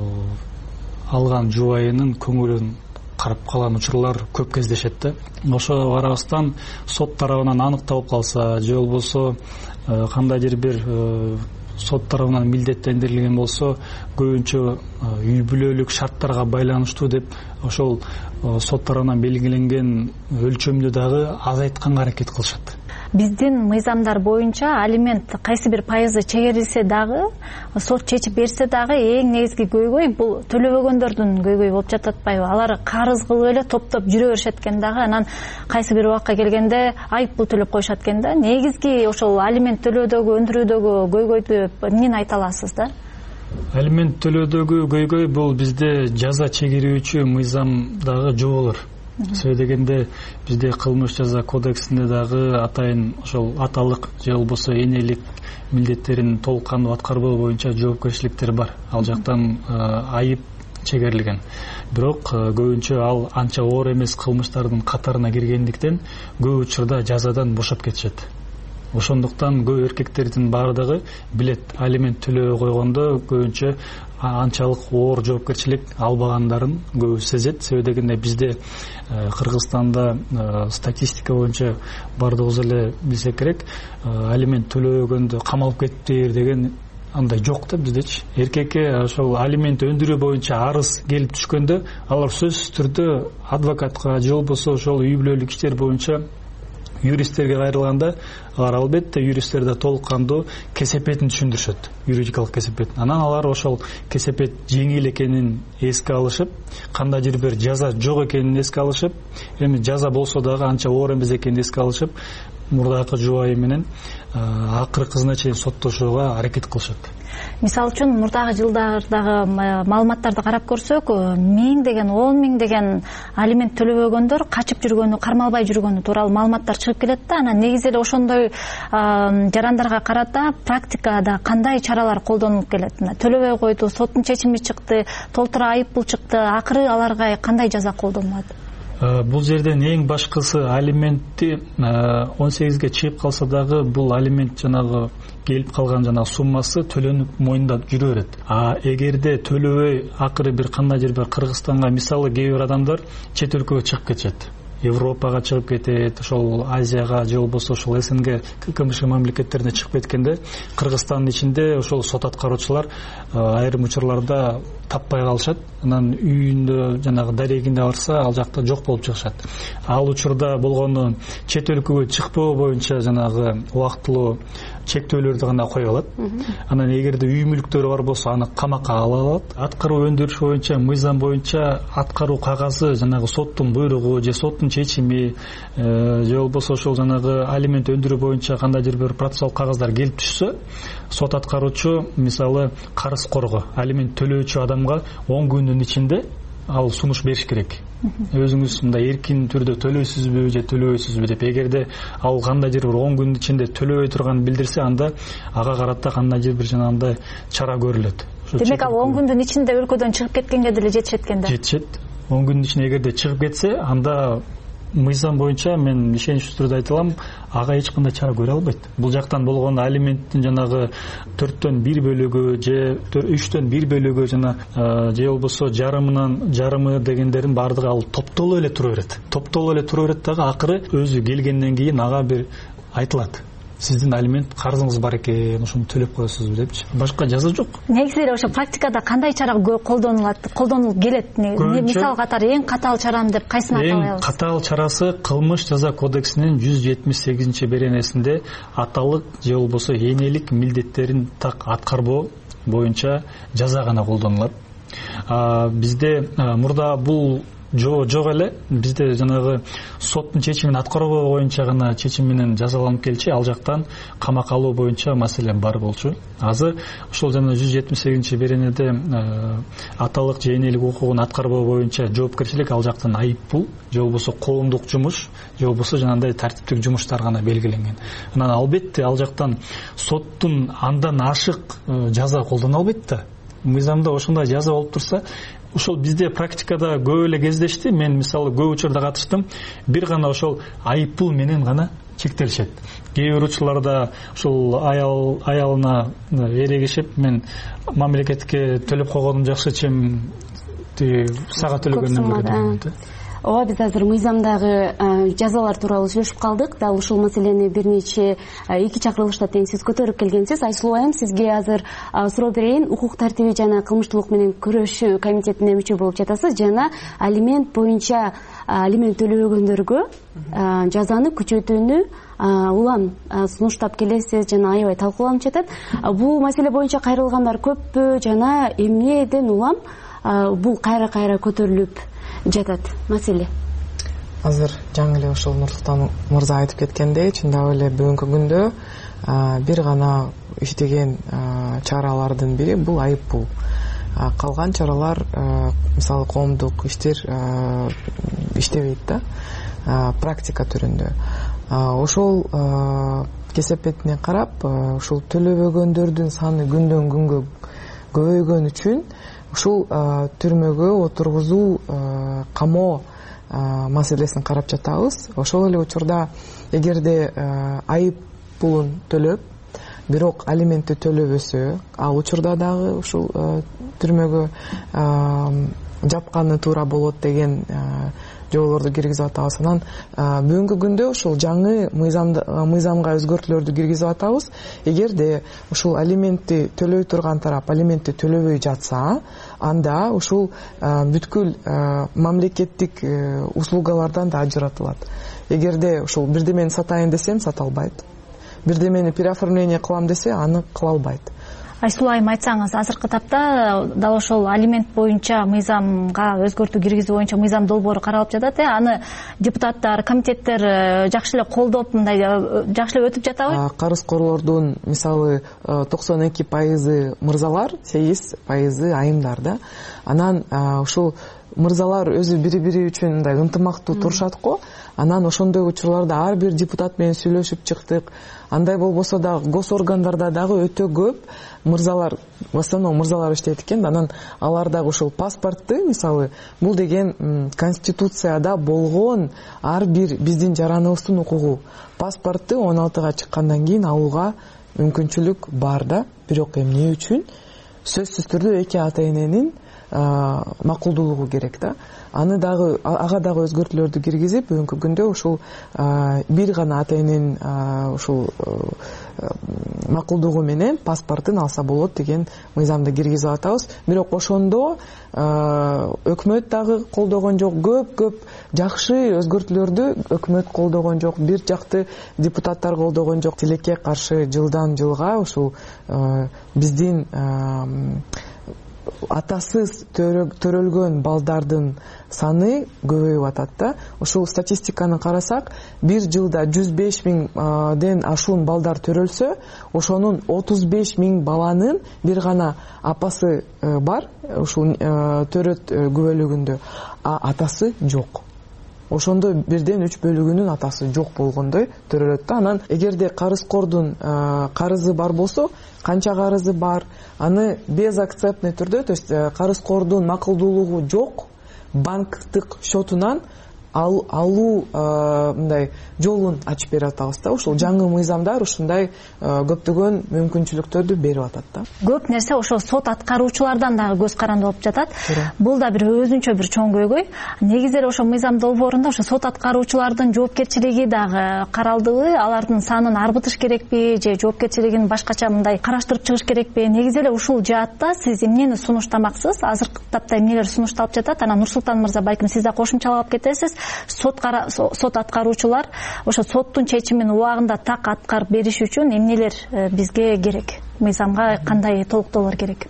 алган жубайынын көңүлүн карап калган учурлар көп кездешет да. Ошо карабастан сот тарабынан аныкталып калса же болбосо кандайдыр бир сот тарабынан милдеттендирилген болсо, көбүнчө үй бүлөлүк шарттарга байланыштуу деп ошол сот тарабынан белгиленген өлчөмдү дагы азайтканга аракет кылышат. Биздин мыйзамдар боюнча алимент кайсы бир пайызы чегерилсе дагы, сот чечип берсе дагы эң негизги көйгөй бул төлөбөгөндөрдүн көйгөйү болуп жатат атпайбы? Алар карыз кылып эле топтоп жүрө беришет экен дагы, анан кайсы бир убакка келгенде айып пул төлөп коюшат экен да. Негизги ошол алимент төлөөдөгү, өндүрүүдөгү көйгөйдү эмнени айта аласыз да? алимент төлөөдөгү көйгөй бул бизде жаза чегирүүчү мыйзамдагы жоболор. Сөй дегенде бизде кылмыш жаза кодексинде дагы атайын ошол аталык же болбосо энелик милдеттерин толук кандуу аткарбоо боюнча жоопкерчиликтер бар. Ал жактан айып чегерилген. Бирок көбүнчө ал анча оор эмес кылмыштардын катарына киргендиктен көп учурда жазадан бошоп кетишет. Ошондуктан көп эркектердин баардыгы билет, алимент төлөбөй койгондо көбүнчө анчалык оор жоопкерчилик албагандарын көбү сезет. Себеби дегенде бизде Кыргызстанда статистика боюнча бардыгыбыз эле билсек керек, алимент төлөбөгөндө камалып кетиптир деген андай жок да биздечи. Эркекке ошол алимент өндүрүү боюнча арыз келип түшкөндө алар сөзсүз түрдө адвокатка же болбосо ошол үй бүлөлүк иштер боюнча юристтерге кайрылганда алар албетте юристтерде толук кандуу кесепетин түшүндүрүшөт, юридикалык кесепет. Анан алар ошол кесепет жеңил экенин эске алышып, кандайдыр бир жаза жок экенин эске алышып, эми жаза болсо дагы анча оор эмес экенин эске алышып, мурдакы жубайы менен акыркы кызына чейин соттошууга аракет кылышат. Мисалы үчүн мурдагы жылдардагы маалыматтарды карап көрсөк, миңдеген, он миңдеген алимент төлөбөгөндөр качып жүргөнү, кармалбай жүргөнү тууралуу маалыматтар чыгып келет да. Анан негизи эле ошондой жарандарга карата практикада кандай чаралар колдонулуп келет? Төлөбөй койду, соттун чечими чыкты, толтура айыппул чыкты, акыры аларга кандай жаза колдонулат? Бул жерден эң башкысы алиментти он сегизге чыгып калса дагы бул алимент жанагы келип калган жанагы суммасы төлөнүп мойнунда жүрө берет. А эгерде төлөбөй акыры бир кандайдыр бир Кыргызстанга, мисалы кээ бир адамдар чет өлкөгө чыгып кетишет. Европага чыгып кетет, ошол Азияга же болбосо ошол СНГ КМШ мамлекеттерине чыгып кеткенде Кыргызстандын ичинде ошол сот аткаруучулар айрым учурларда таппай калышат. Анан үйүндө жанагы дарегине барса ал жакта жок болуп чыгышат. Ал учурда болгону чет өлкөгө чыкпоо боюнча жанагы убактылуу чектөөлөрдү гана коюп алат. Анан эгерде үй мүлктөрү бар болсо аны камакка ала алат. Аткаруу өндүрүш боюнча, мыйзам боюнча аткаруу кагазы жанагы соттун буйругу же соттун чечими же болбосо ошол жанагы алимент өндүрүү боюнча кандайдыр бир процессуалдык кагаздар келип түшсө, сот аткаруучу мисалы карыз корго, алимент төлөөчү адамга он күндүн ичинде ал сунуш бериш керек. Өзүңүз мындай эркин түрдө төлөйсүзбү же төлөбөйсүзбү деп, эгерде ал кандайдыр бир он күндүн ичинде төлөбөй турганын билдирсе, анда ага карата кандайдыр бир жанагындай чара көрүлөт. Демек ал он күндүн ичинде өлкөдөн чыгып кеткенге деле жетишет экен да. Жетишет. он күндүн ичинде эгерде чыгып кетсе, анда мыйзам боюнча мен ишеничтүү түрдө айта алам, ага эч кандай чара көрө албайт. Бул жактан болгондо алименттин жанагы төрттөн бир бөлүгү же үчтөн бир бөлүгү жана же болбосо жарымынан жарымы дегендердин баардыгы ал топтолуп эле тура берет. Топтолуп эле тура берет дагы акыры өзү келгенден кийин ага бир айтылат. Сиздин алимент карызыңыз бар экен, ошону төлөп коесузбу депчи. Башка жаза жок. Негизи эле ошо практикада кандай чара колдонулат, колдонулуп келет? Мисал катары эң катаал чарам деп кайсыны атап алабыз? Эң катаал чарасы кылмыш жаза кодексинин жүз жетимиш сегизинчи беренесинде аталык же болбосо энелик милдеттерин так аткарбоо боюнча жаза гана колдонулат. Бизде мурда бул жок эле, бизде жанагы соттун чечимин аткарбоо боюнча гана чечим менен жазаланып келчи, ал жактан камакка алуу боюнча маселе бар болчу. Азыр ошол жана жүз жетимиш сегизинчи беренеде аталык же энелик укугун аткарбоо боюнча жоопкерчилик ал жактан айыппул же болбосо коомдук жумуш же болбосо жанагындай тартиптик жумуштар гана белгиленген. Анан албетте ал жактан соттун андан ашык жаза колдоно албайт да. Мыйзамда ошондой жаза болуп турса, ошол бизде практикада көп эле кездешти. Мен мисалы көп учурда катыштым. Бир гана ошол айыппул менен гана чектелишет. Кээ бир учурларда ошол аял аялына эрегишип, мен мамлекетке төлөп койгонум жакшы, чем сага төлөгөндөн көрөт. Ооба, биз азыр мыйзамдагы жазалар тууралуу сүйлөшүп калдык. Дал ушул маселени бир нече эки чакырылышта тең сиз көтөрүп келгенсиз. Айсулуу айым, сизге азыр суроо берейин. Укук тартиби жана кылмыштуулук менен күрөшүү комитетине мүчө болуп жатасыз жана алимент боюнча алимент төлөбөгөндөргө жазаны күчөтүүнү улам сунуштап келесиз жана аябай талкууланып жатат. Бул маселе боюнча кайрылгандар көппү жана эмнеден улам бул кайра-кайра көтөрүлүп жатат маселе? азыр жаңы эле ушул Нурсултан мырза айтып кеткендей, чындап эле бүгүнкү күндө бир гана иштеген чаралардын бири бул айып пул. Калган чаралар, мисалы коомдук иштер иштебейт да, практика түрүндө. Ошол кесепетине карап, ушул төлөбөгөндөрдүн саны күндөн күнгө көбөйгөн үчүн ушул түрмөгө отургузуу, камоо маселесин карап жатабыз. Ошол эле учурда эгерде айып пулун төлөп, бирок алиментти төлөбөсө, ал учурда дагы ушул түрмөгө жапканы туура болот деген жоболорду киргизип атабыз. Анан бүгүнкү күндө ушул жаңы мыйзамга өзгөртүүлөрдү киргизип атабыз. Эгерде ушул алиментти төлөй турган тарап алиментти төлөбөй жатса, анда ушул бүткүл мамлекеттик услугалардан да ажыратылат. Эгерде ушул бирдемени сатайын десем, сата албайт. Бирдемени переоформление кылам десе, аны кыла албайт. Айсулуу айым, айтсаңыз, азыркы тапта дал ошол алимент боюнча мыйзамга өзгөртүү киргизүү боюнча мыйзам долбоору каралып жатат. Аны депутаттар, комитеттер жакшы эле колдоп, мындай жакшы эле өтүп жатабы? Карызкорлордун мисалы токсон эки пайызы мырзалар, сегиз пайызы айымдар да. Анан ушул мырзалар өзү бири-бири үчүн мындай ынтымактуу турушат го. Анан ошондой учурларда ар бир депутат менен сүйлөшүп чыктык. Андай болбосо да госоргандарда дагы өтө көп мырзалар, в основном мырзалар иштейт экен. Анан алар дагы ушул паспортты, мисалы, бул деген конституцияда болгон ар бир биздин жараныбыздын укугу. Паспортты он алтыга чыккандан кийин алууга мүмкүнчүлүк бар да. Бирок эмне үчүн? Сөзсүз түрдө эки ата эненин макулдуулугу керек да. Аны дагы ага дагы өзгөртүүлөрдү киргизип, бүгүнкү күндө ушул бир гана ата эненин ушул макулдугу менен паспортун алса болот деген мыйзамды киргизип атабыз. Бирок ошондо өкмөт дагы колдогон жок, көп-көп жакшы өзгөртүүлөрдү өкмөт колдогон жок, бир жакты депутаттар колдогон жок. Тилекке каршы жылдан жылга ушул биздин атасыз төрөлгөн балдардын саны көбөйүп атат да. Ушул статистиканы карасак, бир жылда жүз беш миңден ашуун балдар төрөлсө, ошонун отуз беш миң баланын бир гана апасы бар, ушул төрөт күбөлүгүндө, а атасы жок. Ошондо бирден үч бөлүгүнүн атасы жок болгондой төрөлөт да. Анан эгерде карызкордун карызы бар болсо, канча карызы бар, аны безакцептный түрдө, то есть карызкордун макулдуулугу жок, банктык счетунан алуу мындай жолун ачып берип атабыз да. Ушул жаңы мыйзамдар ушундай көптөгөн мүмкүнчүлүктөрдү берип атат да. Көп нерсе ошо сот аткаруучулардан дагы көз каранды болуп жатат. Бул да бир өзүнчө бир чоң көйгөй. Негизи эле ошо мыйзам долбоорунда ошо сот аткаруучулардын жоопкерчилиги дагы каралдыбы? Алардын санын арбытыш керекпи же жоопкерчилигин башкача мындай караштырып чыгыш керекпи? Негизи эле ушул жаатта сиз эмнени сунуштамаксыз? Азыркы тапта эмнелер сунушталып жатат? Анан Нурсултан мырза, балким сиз да кошумчалап кетесиз. Сот сот аткаруучулар ошо соттун чечимин убагында так аткарып бериш үчүн эмнелер бизге керек? Мыйзамга кандай толуктоолор керек?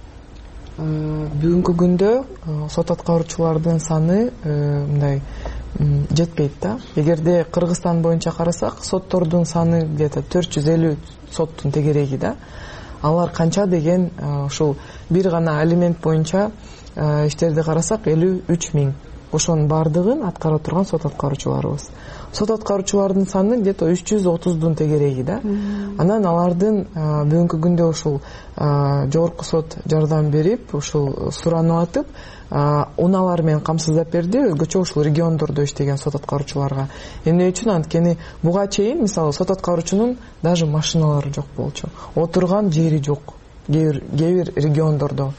Бүгүнкү күндө сот аткаруучулардын саны мындай жетпейт да. Эгерде Кыргызстан боюнча карасак, соттордун саны где-то төрт жүз элүү соттун тегереги да. Алар канча деген ушул бир гана алимент боюнча иштерди карасак элүү үч миң. Ошонун бардыгын аткара турган сот аткаруучуларыбыз. Сот аткаруучулардын саны где-то үч жүз отуздун тегереги да. Анан алардын бүгүнкү күндө ушул жогорку сот жардам берип, ушул суранып атып, унаалар менен камсыздап берди, өзгөчө ушул региондордо иштеген сот аткаруучуларга. Эмне үчүн? Анткени буга чейин мисалы сот аткаруучунун даже машиналары жок болчу. Отурган жери жок. Кээ бир региондордо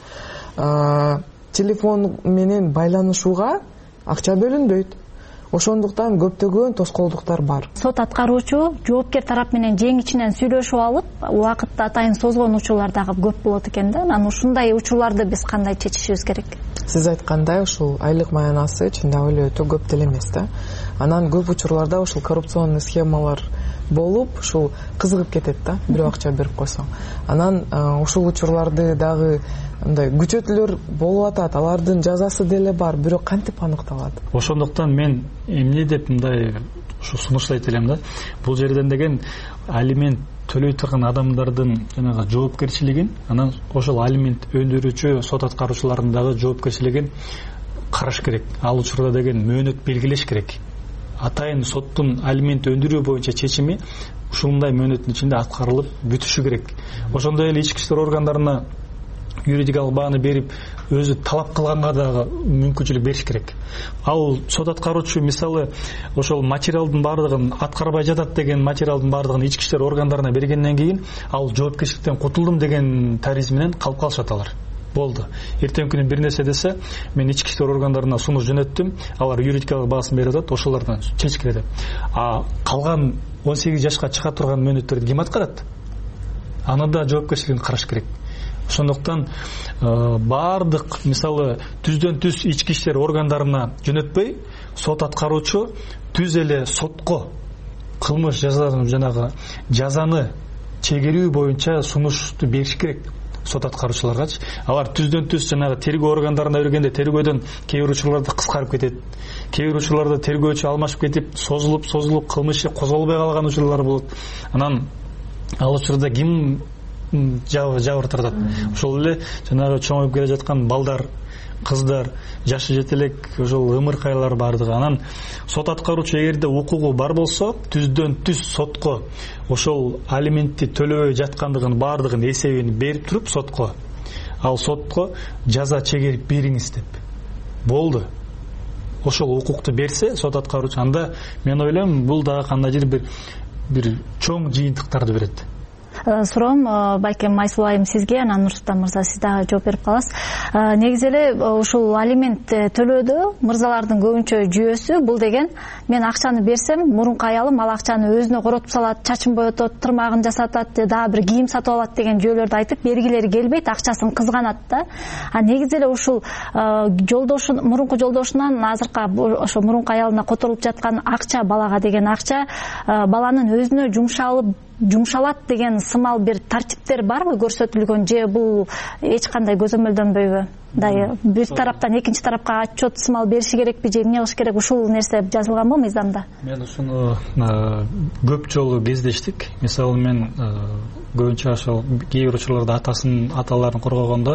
телефон менен байланышууга акча бөлүнбөйт. Ошондуктан көптөгөн тоскоолдуктар бар. Сот аткаруучу жоопкер тарап менен жең ичинен сүйлөшүп алып, убакытты атайын созгон учурлар дагы көп болот экен да. Анан ушундай учурларды биз кандай чечишибиз керек? Сиз айткандай, ушул айлык маянасы чындап эле өтө көп деле эмес да. Анан көп учурларда ушул коррупционный схемалар болуп ушул кызыгып кетет да, бирөө акча берип койсоң. Анан ушул учурларды дагы мындай күчөтүүлөр болуп атат, алардын жазасы деле бар, бирок кантип аныкталат? Ошондуктан мен эмне деп мындай ушу сунуштайт элем да, бул жерден деген алимент төлөй турган адамдардын жанагы жоопкерчилигин, анан ошол алимент өндүрүүчү сот аткаруучулардын дагы жоопкерчилигин караш керек. Ал учурда деген мөөнөт белгилеш керек. Атайын соттун алимент өндүрүү боюнча чечими ушундай мөөнөттүн ичинде аткарылып бүтүшү керек. Ошондой эле ички иштер органдарына юридикалык бааны берип, өзү талап кылганга дагы мүмкүнчүлүк бериш керек. Ал сот аткаруучу мисалы ошол материалдын баардыгын аткарбай жатат деген материалдын баардыгын ички иштер органдарына бергенден кийин ал жоопкерчиликтен кутулдум деген тариз менен калып калышат алар. Болду. Эртең күнү бир нерсе десе, мен ички иштер органдарына сунуш жөнөттүм, алар юридикалык баасын берип атат, ошолордон чечкиле деп. А калган он сегиз жашка чыга турган мөөнөттөрдү ким аткарат? Аны да жоопкерчилигин караш керек. Ошондуктан баардык мисалы түздөн түз ички иштер органдарына жөнөтпөй, сот аткаруучу түз эле сотко кылмыш жазасын жанагы жазаны чегерүү боюнча сунушту бериш керек сот аткаруучуларгачы. Алар түздөн түз жанагы тергөө органдарына бергенде тергөөдөн кээ бир учурларда кыскарып кетет. Кээ бир учурларда тергөөчү алмашып кетип, созулуп, созулуп кылмыш козголбой калган учурлар болот. Анан ал учурда ким жабыр тартат? Ошол эле жанагы чоңоюп келе жаткан балдар, кыздар, жашы жетелек ошол ымыркайлар бардыгы. Анан сот аткаруучу эгерде укугу бар болсо, түздөн түз сотко ошол алиментти төлөбөй жаткандыгын бардыгын эсебин берип туруп сотко, ал сотко жаза чегерип бериңиз деп. Болду. Ошол укукту берсе сот аткаруучу, анда мен ойлойм бул дагы кандайдыр бир бир чоң жыйынтыктарды берет. Суроом балким Майсулайым сизге, анан Нурсултан мырза сиз дагы жооп берип каласыз. Негизи эле ушул алимент төлөөдө мырзалардын көбүнчө жүйөсү бул деген мен акчаны берсем, мурунку аялым ал акчаны өзүнө коротуп салат, чачын боетот, тырмагын жасатат, дагы бир кийим сатып алат деген жүйөлөрдү айтып бергилери келбейт, акчасын кызганат да. А негизи эле ушул жолдошун, мурунку жолдошунан азыркы ошо мурунку аялына которулуп жаткан акча, балага деген акча баланын өзүнө жумшалып жумшалат деген сымал бир тартиптер барбы көрсөтүлгөн, же бул эч кандай көзөмөлдөнбөйбү? Дайы бир тараптан экинчи тарапка отчет сымал бериши керекпи, же эмне кылыш керек? Ушул нерсе жазылганбы мыйзамда? Мен ушуну көп жолу кездештик. Мисалы мен көбүнчө ошол кээ бир учурларда атасын аталарын коргогондо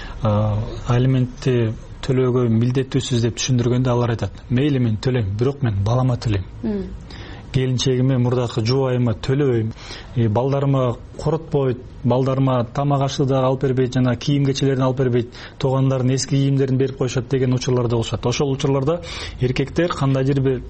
алиментти төлөөгө милдеттүүсүз деп түшүндүргөндө алар айтат: мейли мен төлөйм, бирок мен балама төлөйм. Келинчегиме, мурдакы жубайыма төлөбөйм, балдарыма коротпойт, балдарыма тамак ашты да алып бербейт, жана кийим кечелерин алып бербейт, туугандардын эски кийимдерин берип коюшат деген учурларда болушат. Ошол учурларда эркектер кандайдыр бир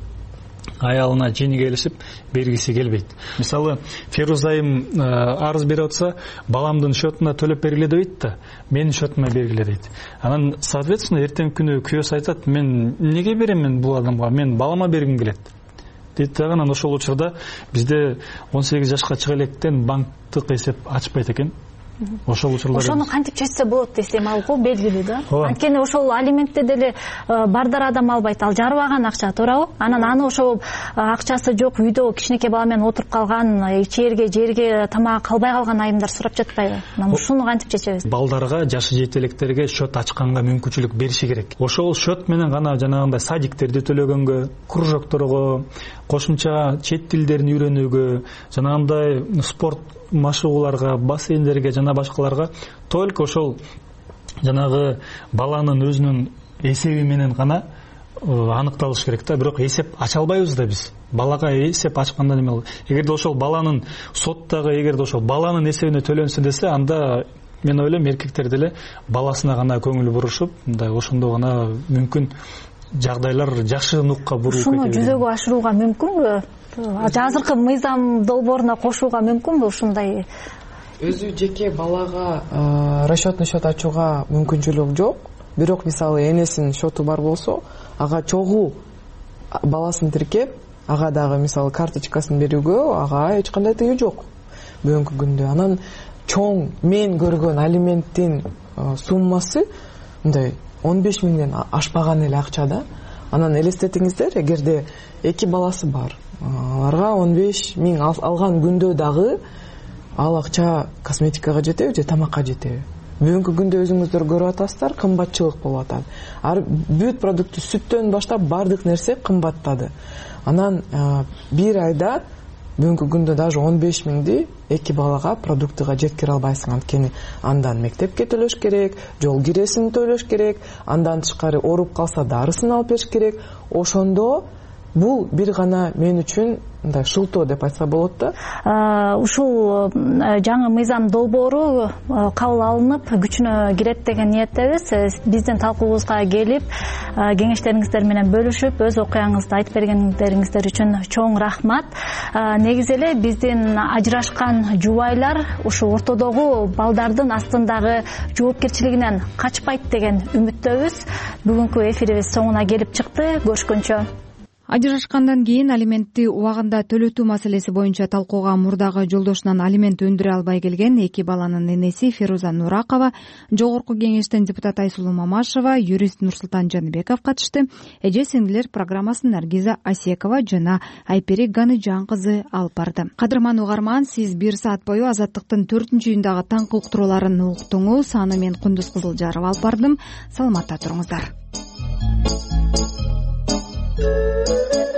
аялына жени келишип бергиси келбейт. Мисалы, Ферузайым арыз берип атса, баламдын счетуна төлөп бергиле дейт да, менин счетума бергиле дейт. Анан соответственно эртең күнү күйөөсү айтат: мен эмнеге берем мен бул адамга, мен балама бергим келет дейт дагы. Анан ошол учурда бизде он сегиз жашка чыга электен банктык эсеп ачпайт экен. Ошол учурлар ошону кантип чечсе болот десем, ал го белгилүү да. Анткени ошол алиментти деле бардар адам албайт, ал жарыбаган акча, туурабы? Анан аны ошол акчасы жок үйдө кичинекей бала менен отуруп калган, ичерге, жерге тамак калбай калган айымдар сурап жатпайбы? Анан ушуну кантип чечебиз? Балдарга, жашы жетелектерге счет ачканга мүмкүнчүлүк бериши керек. Ошол счет менен гана жанагындай садиктерди төлөгөнгө, кружокторго, кошумча чет тилдерин үйрөнүүгө, жанагындай спорт машыгууларга, бассейндерге жана башкаларга только ошол жанагы баланын өзүнүн эсеби менен гана аныкталыш керек да. Бирок эсеп ача албайбыз да биз. Балага эсеп ачканда неме болот? Эгерде ошол баланын соттогу эгерде ошол баланын эсебине төлөнсө десе, анда мен ойлойм эркектер деле баласына гана көңүл бурушуп, мындай ошондо гана мүмкүн жагдайлар жакшы нукка буруп кетет. Ушуну жүзөгө ашырууга мүмкүнбү? Азыркы мыйзам долбооруна кошууга мүмкүнбү ушундай? Өзү жеке балага расчетный счет ачууга мүмкүнчүлүк жок. Бирок мисалы энесинин счету бар болсо, ага чогуу баласын тиркеп, ага дагы мисалы карточкасын берүүгө ага эч кандай тыюу жок бүгүнкү күндө. Анан чоң мен көргөн алименттин суммасы мындай он беш миңден ашпаган эле акча да. Анан элестетиңиздер, эгерде эки баласы бар, аларга он беш миң алган күндө дагы ал акча косметикага жетеби же тамакка жетеби? Бүгүнкү күндө өзүңүздөр көрүп атасыздар, кымбатчылык болуп атат. Ар бүт продукты сүттөн баштап баардык нерсе кымбаттады. Анан бир айда бүгүнкү күндө даже он беш миңди эки балага продуктыга жеткире албайсың. Анткени андан мектепке төлөш керек, жол киресин төлөш керек, андан тышкары ооруп калса дарысын алып бериш керек. Ошондо бул бир гана мен үчүн мындай шылтоо деп айтса болот да. Ушул жаңы мыйзам долбоору кабыл алынып күчүнө кирет деген ниеттебиз. Биздин талкуубузга келип, кеңештериңиздер менен бөлүшүп, өз окуяңызды айтып бергендериңиздер үчүн чоң рахмат. Негизи эле биздин ажырашкан жубайлар ушу ортодогу балдардын астындагы жоопкерчилигинен качпайт деген үмүттөбүз. Бүгүнкү эфирибиз соңуна келип чыкты. Көрүшкөнчө. Ажырашкандан кийин алиментти убагында төлөтүү маселеси боюнча талкууга мурдагы жолдошунан алимент өндүрө албай келген эки баланын энеси Феруза Нуракова, Жогорку кеңештин депутат Айсулуу Мамашева, юрист Нурсултан Жаныбеков катышты. Эже сиңдилер программасын Наргиза Асекова жана Айпери Ганыжан кызы алып барды. Кадырман угарман, сиз бир саат бою Азаттыктын төртүнчү үйүндөгү таңкы уктурууларын уктуңуз. Аны мен Кундуз Кызылжаров алып бардым. Саламатта туруңуздар.